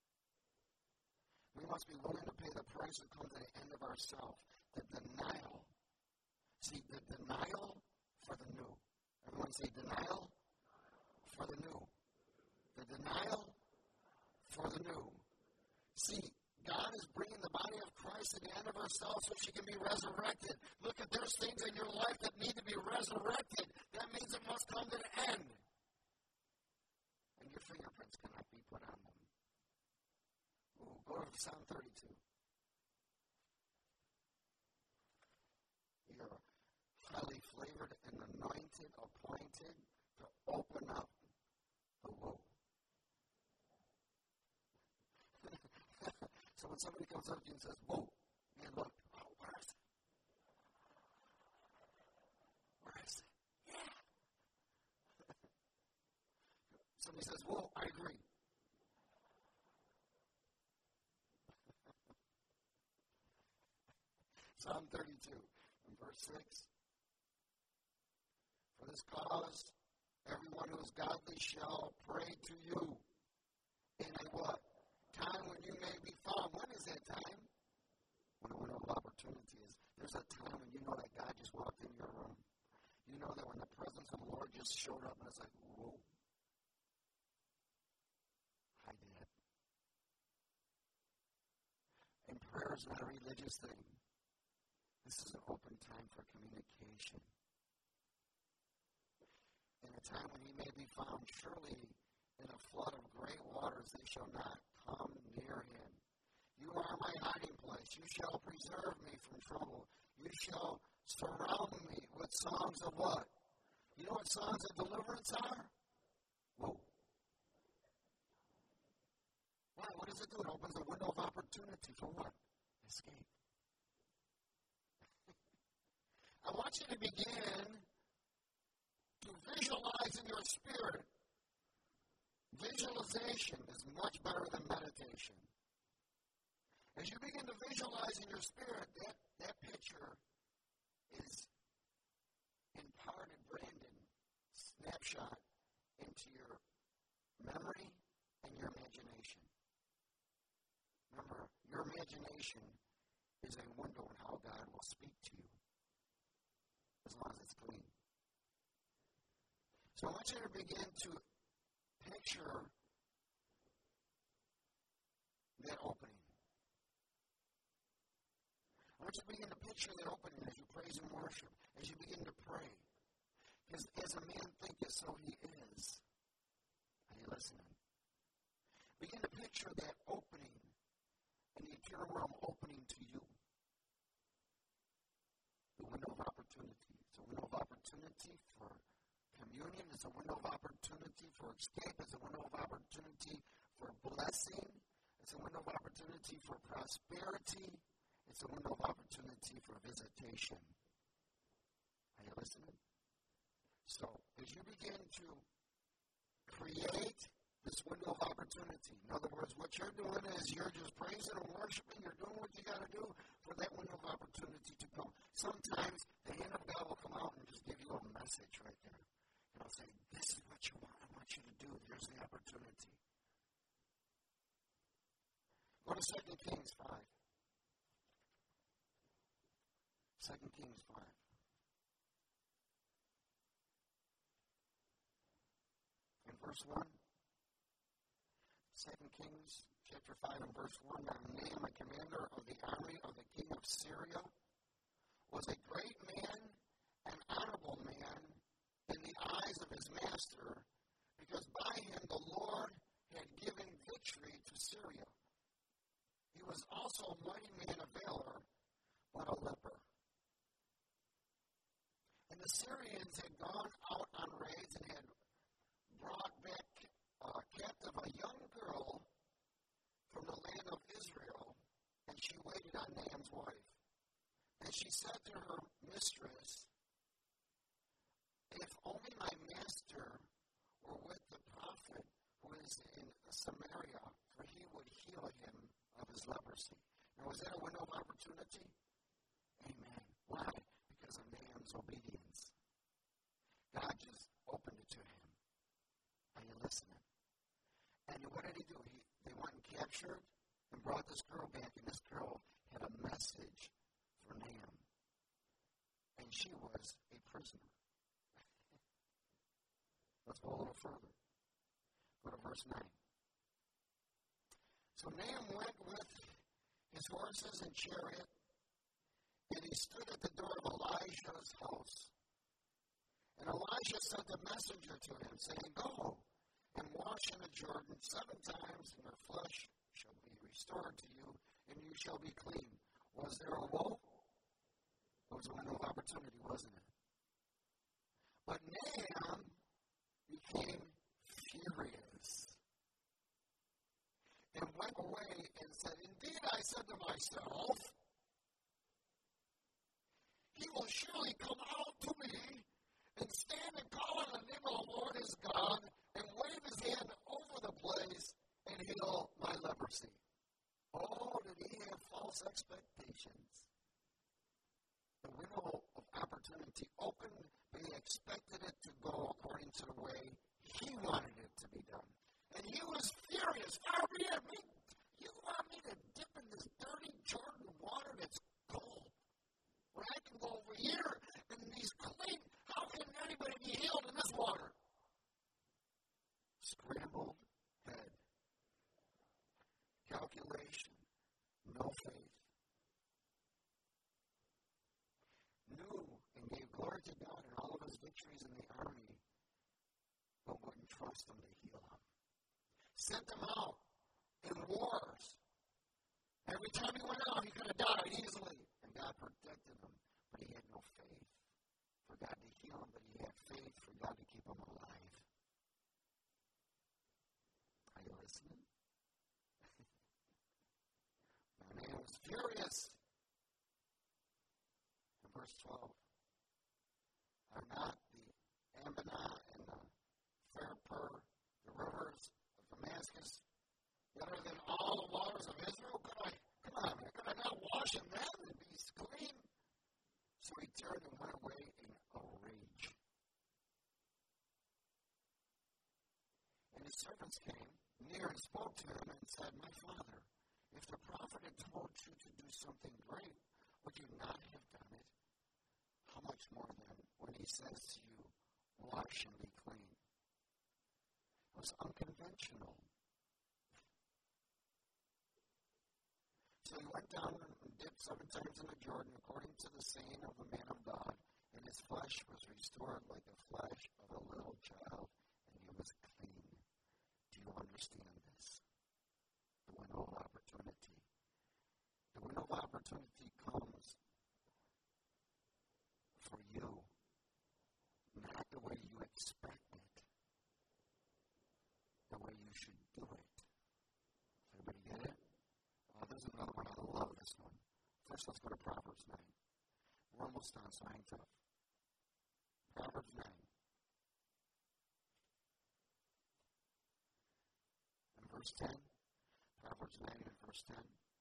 We must be willing to pay the price that comes at the end of ourselves. The denial. See, the denial for the new. Everyone say denial for the new. The denial for the new. See, God is bringing the body of Christ to the end of ourselves so she can be resurrected. Look, if there's things in your life that need to be resurrected, that means it must come to an end. And your fingerprints cannot be put on them. Ooh, go to Psalm 32. You're highly flavored and anointed, appointed to open up the womb. So when somebody comes up to you and says, whoa, man, look, oh, where is it? Where is it? Yeah. Somebody says, whoa, I agree. Psalm 32, in verse 6. For this cause, everyone who is godly shall pray to you in a what? Time when you may be found. When is that time? When a window of opportunity is. There's a time when you know that God just walked in your room. You know that when the presence of the Lord just showed up and it's like, whoa. Hi, Dad. And prayer is not a religious thing. This is an open time for communication. In a time when he may be found, surely in a flood of great waters they shall not come near him. You are my hiding place. You shall preserve me from trouble. You shall surround me with songs of what? You know what songs of deliverance are? Whoa. Wow, what does it do? It opens a window of opportunity for what? Escape. I want you to begin to visualize in your spirit. Visualization is much better than meditation. As you begin to visualize in your spirit that picture purification is a window on how God will speak to you, as long as it's clean. So I want you to begin to picture that opening. I want you to begin to picture that opening as you praise and worship, as you begin to pray. Because as a man thinketh, so he is. Are you listening? Begin to picture that opening in the eternal realm opening to you. The window of opportunity. It's a window of opportunity for communion. It's a window of opportunity for escape. It's a window of opportunity for blessing. It's a window of opportunity for prosperity. It's a window of opportunity for visitation. Are you listening? So, as you begin to create this window of opportunity, in other words, what you're doing is you're just praising and worshiping. You're doing what you got to do for that window of opportunity to come. Sometimes the hand of God will come out and just give you a message right there. And I'll say, this is what you want. I want you to do. Here's the opportunity. Go to 2 Kings 5. 2 Kings 5. In verse 1. 2 Kings chapter 5 and verse 1. Now Naaman, a commander of the army of the king of Syria, was a great man, an honorable man in the eyes of his master, because by him the Lord had given victory to Syria. He was also a mighty man of valor, but a leper. And the Syrians had gone out on raids and had brought back captive a young girl from the land of Israel, and she waited on Naaman's wife. And she said to her mistress, if only my master were with the prophet who is in Samaria, for he would heal him of his leprosy. Now, was that a window of opportunity? Amen. Why? Because of Naaman's obedience. God just opened it to him. Are you listening? And what did he do? They went and captured and brought this girl back, and this girl had a message for Naaman. And she was a prisoner. Let's go a little further. Go to verse 9. So Naaman went with his horses and chariot, and he stood at the door of Elijah's house. And Elijah sent a messenger to him, saying, go and wash in the Jordan 7 times, and your flesh shall be restored to you, and you shall be clean. Was there a woe? It was a window of opportunity, wasn't it? But Naaman became furious and went away and said, indeed, I said to myself, he will surely come out to me and stand and call on the name of the Lord his God and wave his hand over the place and heal my leprosy. Oh, did he have false expectations? The window of opportunity opened, but he expected it to go according to the way he wanted it to be done. And he was furious. Far be it me. You want me to dip in this dirty Jordan water that's cold? Where I can go over here and he's clean. How can anybody be healed in this water? Scrambled head. Calculation. No faith. Knew and gave glory to God in all of his victories in the army, but wouldn't trust him to heal him. Sent them out in wars. Every time he went out, he could have died easily. And God protected him, but he had no faith for God to heal him, but he had faith for God to keep him alive. Are you listening? My man was furious. In verse 12, are not the Ambanah and the Pharpar, the rivers of Damascus, better than all the waters of Israel? Could I not wash in them and be clean? So he turned and went away in a rage. And his servants came near and spoke to him and said, my father, If the prophet had told you to do something great, would you not have done it? How much more then when he says to you, wash and be clean? It was unconventional. So he went down and dipped 7 times in the Jordan, according to the saying of the man of God, and his flesh was restored like the flesh of a little child, and he was clean. Do you understand this? The window of opportunity. The window of opportunity comes for you, not the way you expect it, the way you should do it. Everybody get it? There's another one. I love this one. First, let's go to Proverbs 9. We're almost done, so hang tough. Proverbs 9. And verse 10. Proverbs 9 and verse 10.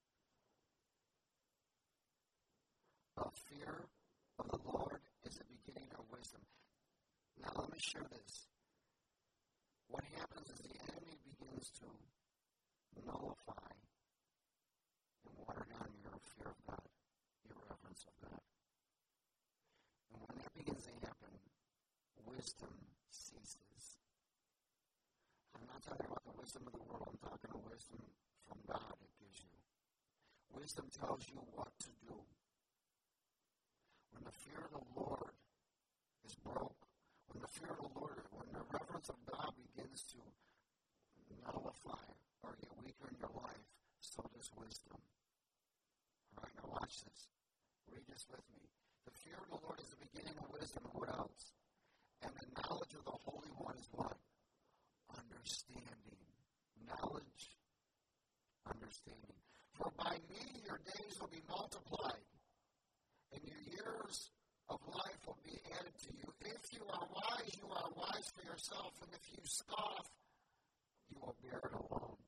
The fear of the Lord is the beginning of wisdom. Now, let me share this. What happens is the enemy begins to nullify and water down your fear of God, your reverence of God. And when that begins to happen, wisdom ceases. I'm not talking about the wisdom of the world. I'm talking about wisdom from God it gives you. Wisdom tells you what to do. When the fear of the Lord is broke, when the fear of the Lord, when the reverence of God begins to nullify or get weaker in your life, so does wisdom. All right, now watch this. Read this with me. The fear of the Lord is the beginning of wisdom, and what else? And the knowledge of the Holy One is what? Understanding. Knowledge, understanding. For by me your days will be multiplied, and your years of life will be added to you. If you are wise for yourself, and if you scoff, you will bear it alone.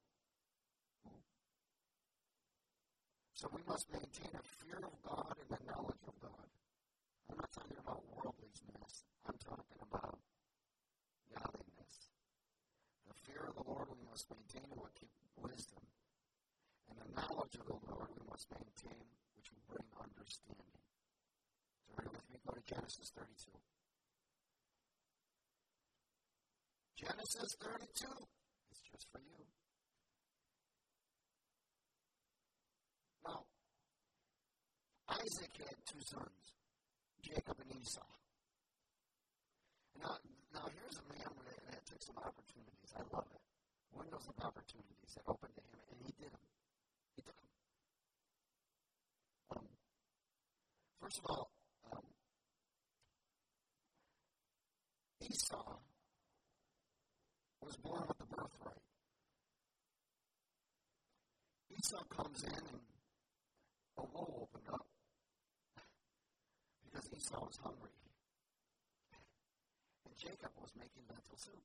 So we must maintain a fear of God and a knowledge of God. I'm not talking about worldliness. I'm talking about godliness. The fear of the Lord we must maintain and will keep wisdom. And the knowledge of the Lord we must maintain, which will bring understanding. So read with me, go to Genesis 32. Genesis 32. It's just for you. Now, Isaac had 2 sons, Jacob and Esau. Now here's a man that took some opportunities. I love it. Windows of opportunities that opened to him, and he did them. He took them. First of all, Esau was born with the birthright. Esau comes in and a wool opened up because Esau was hungry. And Jacob was making lentil soup.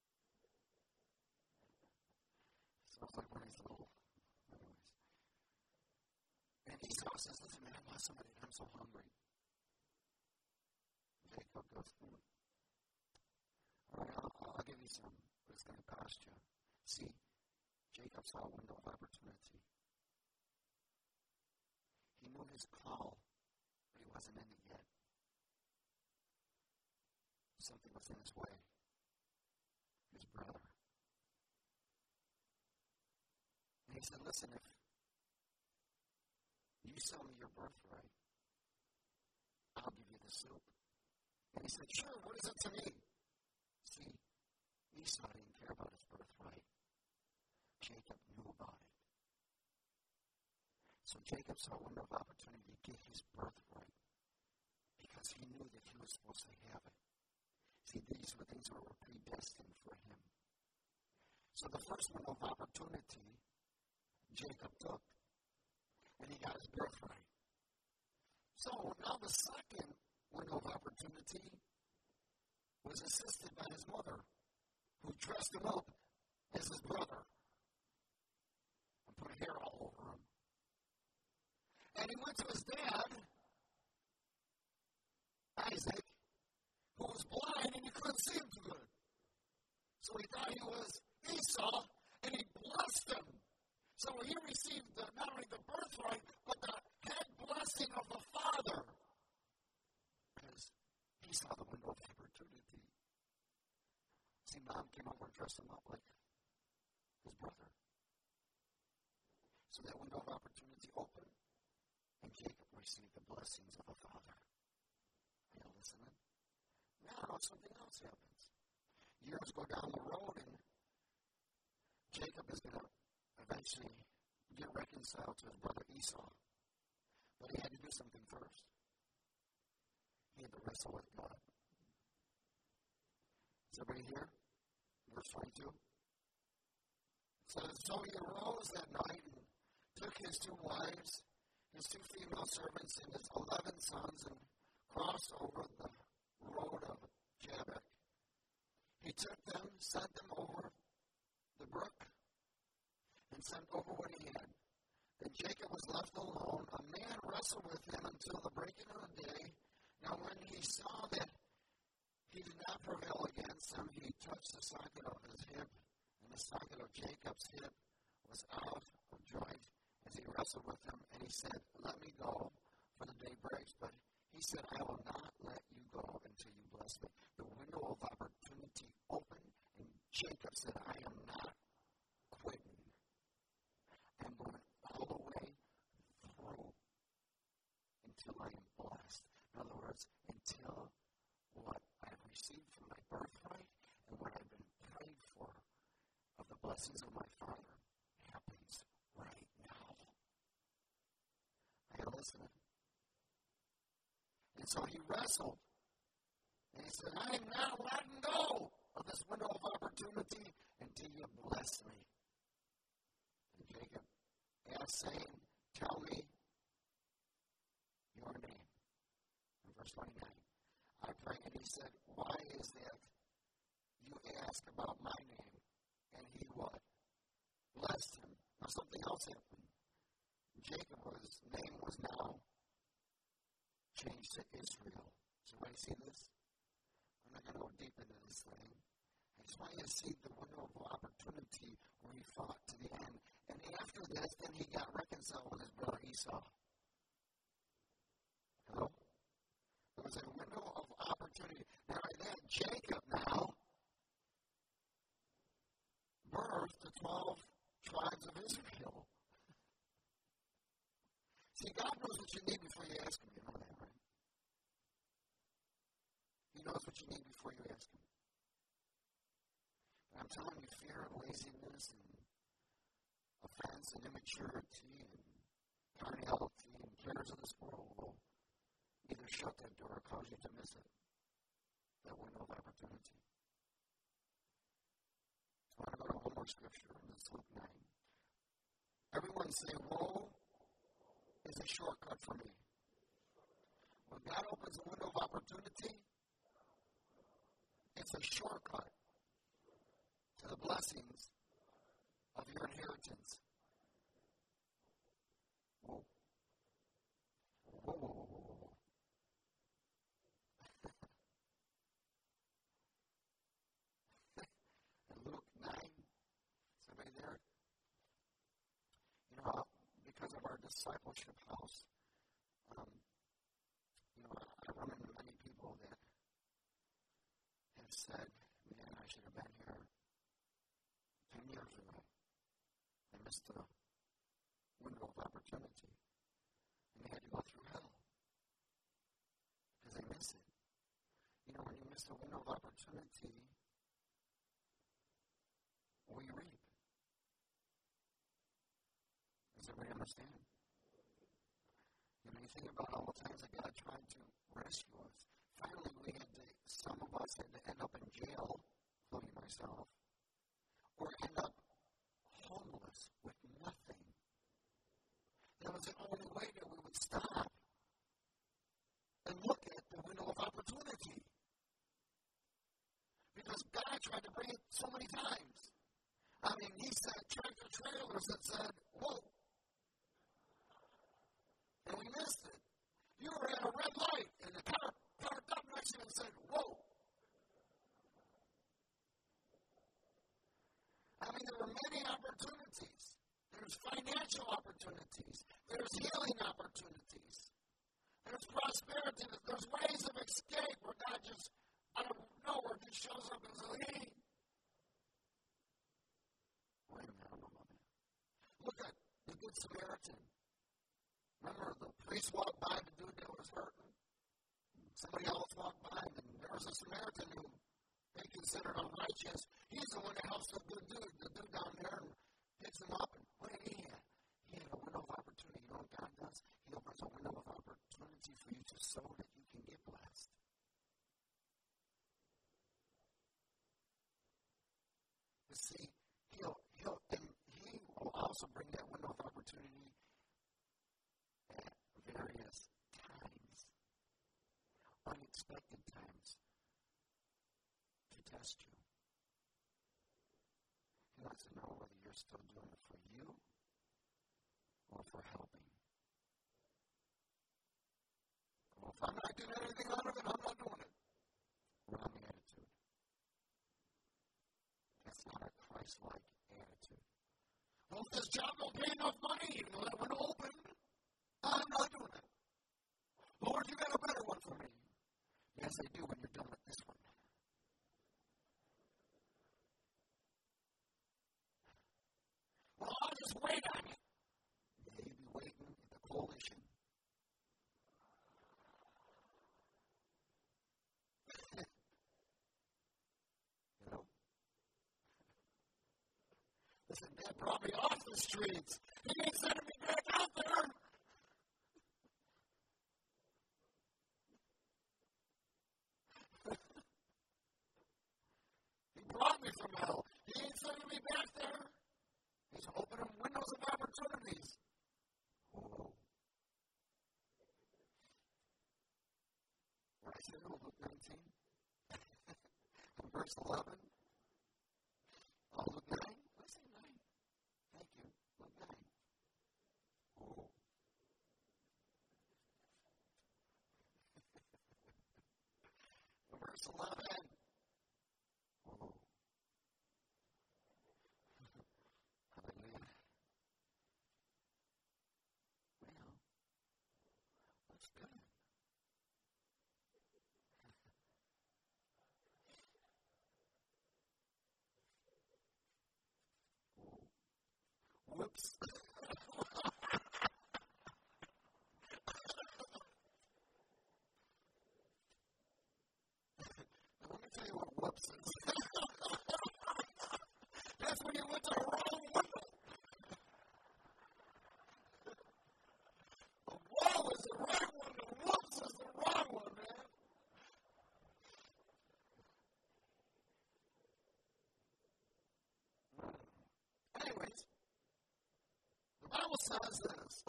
Sounds like one of these little, anyways. And Esau says, listen, man, I want somebody, I'm so hungry. Jacob goes, all right, I'll give you some, but it's going to cost you. See, Jacob saw a window of opportunity. He knew his call, but he wasn't in it yet. Something was in his way. His brother. And he said, listen, if you sell me your birthright, I'll give you the soup. And he said, sure, what is it to me? See, Esau didn't care about his birthright. Jacob knew about it. So Jacob saw a window of opportunity to get his birthright because he knew that he was supposed to have it. See, these were things that were predestined for him. So the first window of opportunity Jacob took, and he got his birthright. So now the second window of opportunity was assisted by his mother, who dressed him up as his brother and put hair all over him. And he went to his dad, Isaac, who was blind and he couldn't see him too good. So he thought he was Esau, and he blessed him. So he received dress him up like his brother. So that window of opportunity opened, and Jacob received the blessings of a father. Are you listening? Now something else happens. Years go down the road, and Jacob is going to eventually get reconciled to his brother Esau. But he had to do something first. He had to wrestle with God. Is everybody here? Verse 22. It says, so he arose that night and took his 2 wives, his 2 female servants, and his 11 sons, and crossed over the road of Jabbok. He took them, sent them over the brook, and sent over what he had. Then Jacob was left alone. A man wrestled with him until the breaking of the day. Now when he saw that he did not prevail against him, he touched the socket of his hip, and the socket of Jacob's hip was out of joint as he wrestled with him. And he said, let me go, for the day breaks. But he said, I will not let you go until you bless me. The window of opportunity opened, and Jacob said, I am not quitting. I'm going all the way through until I am blessed. In other words, until what I've received from my birthright and what I've been prayed for of the blessings of my Father happens right now. Are you listening? And so he wrestled. And he said, I am not letting go of this window of opportunity until you bless me. And Jacob asked, saying, tell me your name. In verse 29, I pray, and he said, why is that you ask about my name? And he what? Blessed him. Now something else happened. Jacob's name was now changed to Israel. So when you see this, I'm not going to go deep into this thing. I just want you to see the window of opportunity where he fought to the end. And after this, then he got reconciled with his brother Esau. Hello? There was a window of opportunity. Now then, Jacob now birthed the 12 tribes of Israel. See, God knows what you need before you ask him. You know that, right? He knows what you need before you ask him. But I'm telling you, fear and laziness and offense and immaturity and carnality and cares of this world will either shut that door or cause you to miss it. That window of opportunity. So I want to go to one more scripture, and it's Luke 9. Everyone say, woe is a shortcut for me. When God opens a window of opportunity, it's a shortcut to the blessings of your inheritance. Whoa. Whoa, whoa, whoa, whoa, whoa. Luke 9, somebody there? You know, because of our discipleship house, I run into many people that have said, man, I should have been here 10 years ago. They missed the window of opportunity. And they had to go through hell because they missed it. You know, when you miss the window of opportunity, we reap. Does everybody understand? You know, you think about all the times that God tried to rescue us. Finally, some of us had to end up in jail, including myself, or end up homeless with nothing. That was the only way that we would stop and look at the window of opportunity. Because God tried to bring it so many times. I mean, he said tractor trailers that said, whoa. And we missed it. You were at a red light, and the car parked up next to you and said, whoa. I mean, there were many opportunities. There's financial opportunities. There's healing opportunities. There's prosperity. There's ways of escape where God just, out of nowhere, just shows up and says, hey, Look at the Good Samaritan. Remember, the priest walked by the dude that was hurting. Somebody else walked by, and there was a Samaritan who they considered unrighteous. He's the one that helps the good dude, down there, and picks him up. And what did he have? He had a window of opportunity. You know what God does? He opens a window of opportunity for you to sow that you can get blessed. You see, he will also bring that window of opportunity at various times, unexpected times, to test you. He wants to know whether you're still doing it for you or for helping. Well, if I'm not getting anything out of it, I'm not doing it. Wrong attitude. That's not a Christ-like attitude. Well, if this job will pay enough money, you know, that would open. I'm not doing it. Lord, you got a better one for me. Yes, I do when you're done with this one. Well, I'll just wait on you. Yeah, you'd be waiting at the coalition. You know? Listen, Dad brought me off the streets. He ain't sending me back out there. He brought me from hell. He ain't sending me back there. He's opening windows of opportunities. Whoa. What I said, Luke 19, verse 11. Oh, Luke 9? Let's say 9. Thank you. Luke 9. Whoa. Verse 11. Whoa. Hallelujah. Well, that's good. Whoops. Now, let me tell you what whoops is. That's when you went to the wrong window. The wall is the right one. The whoops is the wrong one, man. Anyways, the Bible says this.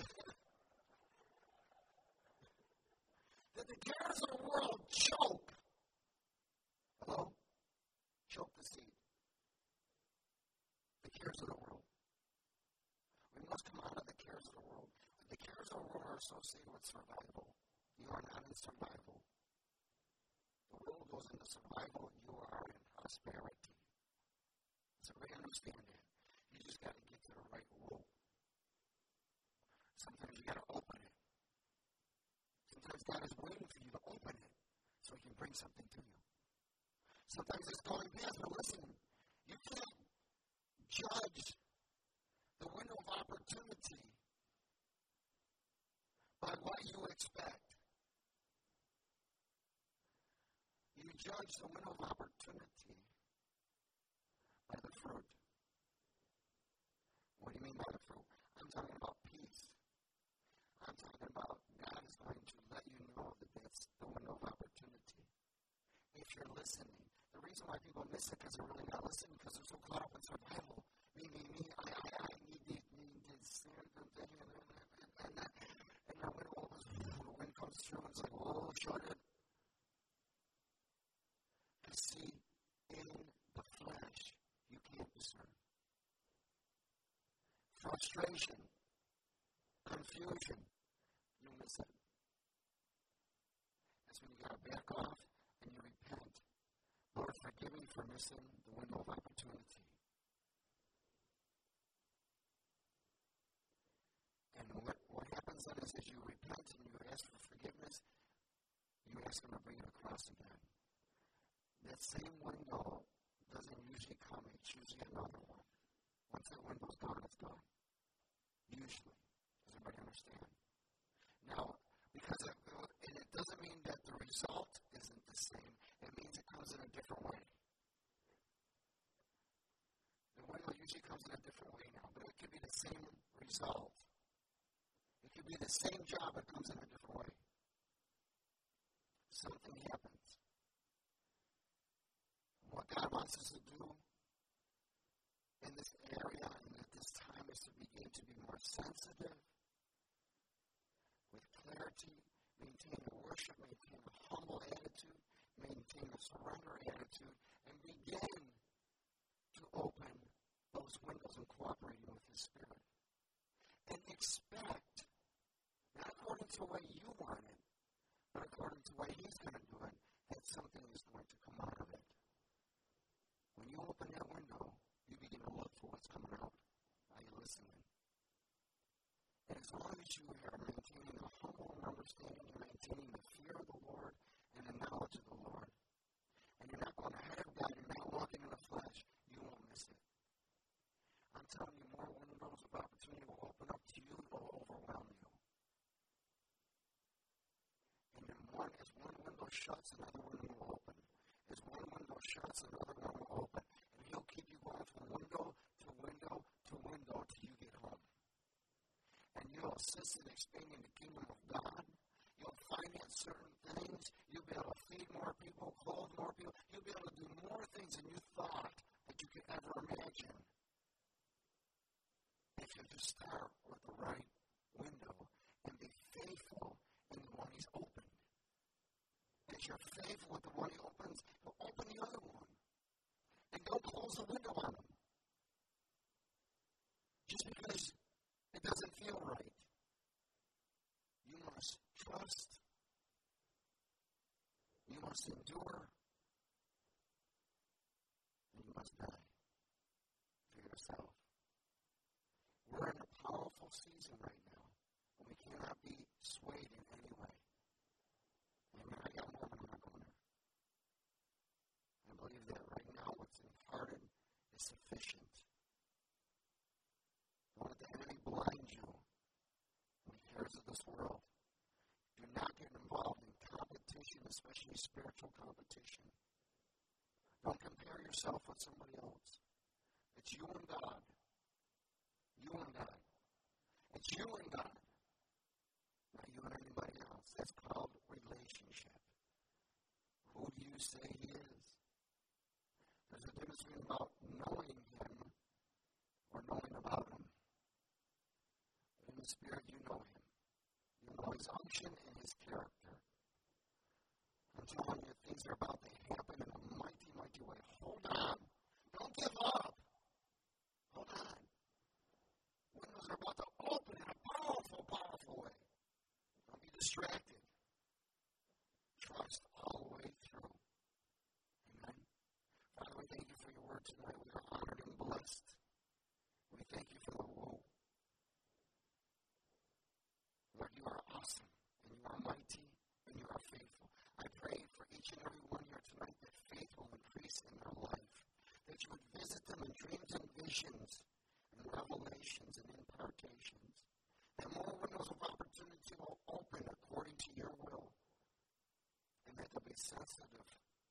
That the cares of the world choke. Hello? Choke the seed. The cares of the world. We must come out of the cares of the world. The cares of the world are associated with survival. You are not in survival. The world goes into survival. You are in prosperity. So we understand that. You just got to get to the right rope. Sometimes you got to open it. Sometimes God is waiting for you to open it so He can bring something to you. Sometimes it's going past, but listen, you can't judge the window of opportunity by what you expect. You judge the window of opportunity by the fruit. What do you mean by the fruit? I'm talking about peace. I'm talking about God is going to let you know that that's the window of opportunity. If you're listening, the reason why people miss it because they're really not listening because they're so caught up in survival. Me, I need this, and then when the wind comes through, it's like, oh, shut it. You see, in the flesh, you can't discern. Frustration, confusion, you miss it. That's when you got to back off and you repent. Lord, forgive me for missing the window of opportunity. And what happens then is as you repent and you ask for forgiveness, you ask Him to bring it across again. That same window doesn't usually come, it's usually another one. Once that window's gone, it's gone. Usually. Does everybody understand? Now, because it doesn't mean that the result isn't the same. It means it comes in a different way. The window usually comes in a different way now, but it could be the same result. It could be the same job, but it comes in a different way. Something happens. What God wants us to do in this area and at this time is to begin to be more sensitive, with clarity, maintain a worship, maintain a humble attitude, maintain a surrender attitude, and begin to open those windows and cooperating with His Spirit. And expect, not according to the way you want it, but according to the way He's going to do it, that something is going to come out of it. When you open that window, you begin to look for what's coming out. Are you listening? And as long as you are maintaining a humble understanding, you're maintaining the fear of the Lord and the knowledge of the Lord, and you're not going ahead of God, you're not walking in the flesh, you won't miss it. I'm telling you, more windows of opportunity will open up to you, it will overwhelm you. And then as one window shuts, another window will open. As one window shuts, another one will open. And He'll keep you going from window to window to window till you get home. And you'll assist in expanding the kingdom of God. You'll finance certain things. You'll be able to feed more people, clothe more people. You'll be able to do more things than you thought that you could ever imagine. If you just start with the right window and be faithful in the one He's opened. As you're faithful with the one He opens, He'll open the other one. And don't close the window on Him. Just because it doesn't feel right. You must trust. You must endure. And you must die for yourself. We're in a powerful season right now, and we cannot be swayed in any way. Amen. I got more than I'm going there. I believe that right now what's imparted is sufficient. Don't let the enemy blind you in the cares of this world. Do not get involved in competition, especially spiritual competition. Don't compare yourself with somebody else. It's you and God. You and God. It's you and God. Not you and anybody else. That's called relationship. Who do you say He is? There's a difference between about knowing Him or knowing about Him. In the Spirit, you know Him. You know His unction and His character. I'm telling you, things are about to happen in a mighty, mighty way. Hold on. Don't give up. Hold on. Windows are about to open in a powerful, powerful way. Don't be distracted. Trust all the way through. Amen. Father, we thank you for your word tonight. We are honored and blessed. We thank you for the woe. Lord, you are awesome, and you are mighty, and you are faithful. I pray for each and every one here tonight that faith will increase in their life, that you would visit them in dreams and visions, and revelations and impartations, that more windows of opportunity will open according to your will, and that they'll be sensitive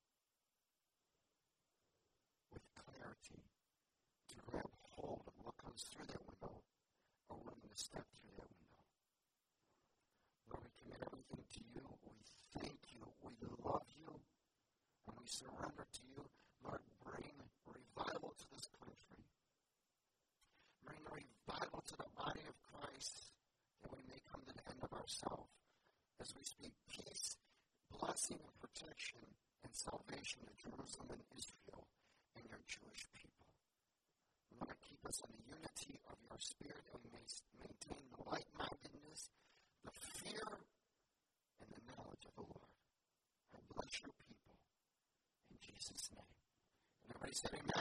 with clarity to grab hold of what comes through that window or willing to step through that window. Lord, we commit everything to you. We thank you. We love you. And we surrender to you. Lord, bring revival to this country. Bring revival to the body of Christ, that we may come to the end of ourselves as we speak peace, blessing, and protection and salvation to Jerusalem and Israel and your Jewish people. Lord, keep us in the unity of your Spirit, and we may maintain the like-mindedness, the fear, and the knowledge of the Lord. I bless your people. In Jesus' name. And everybody said amen.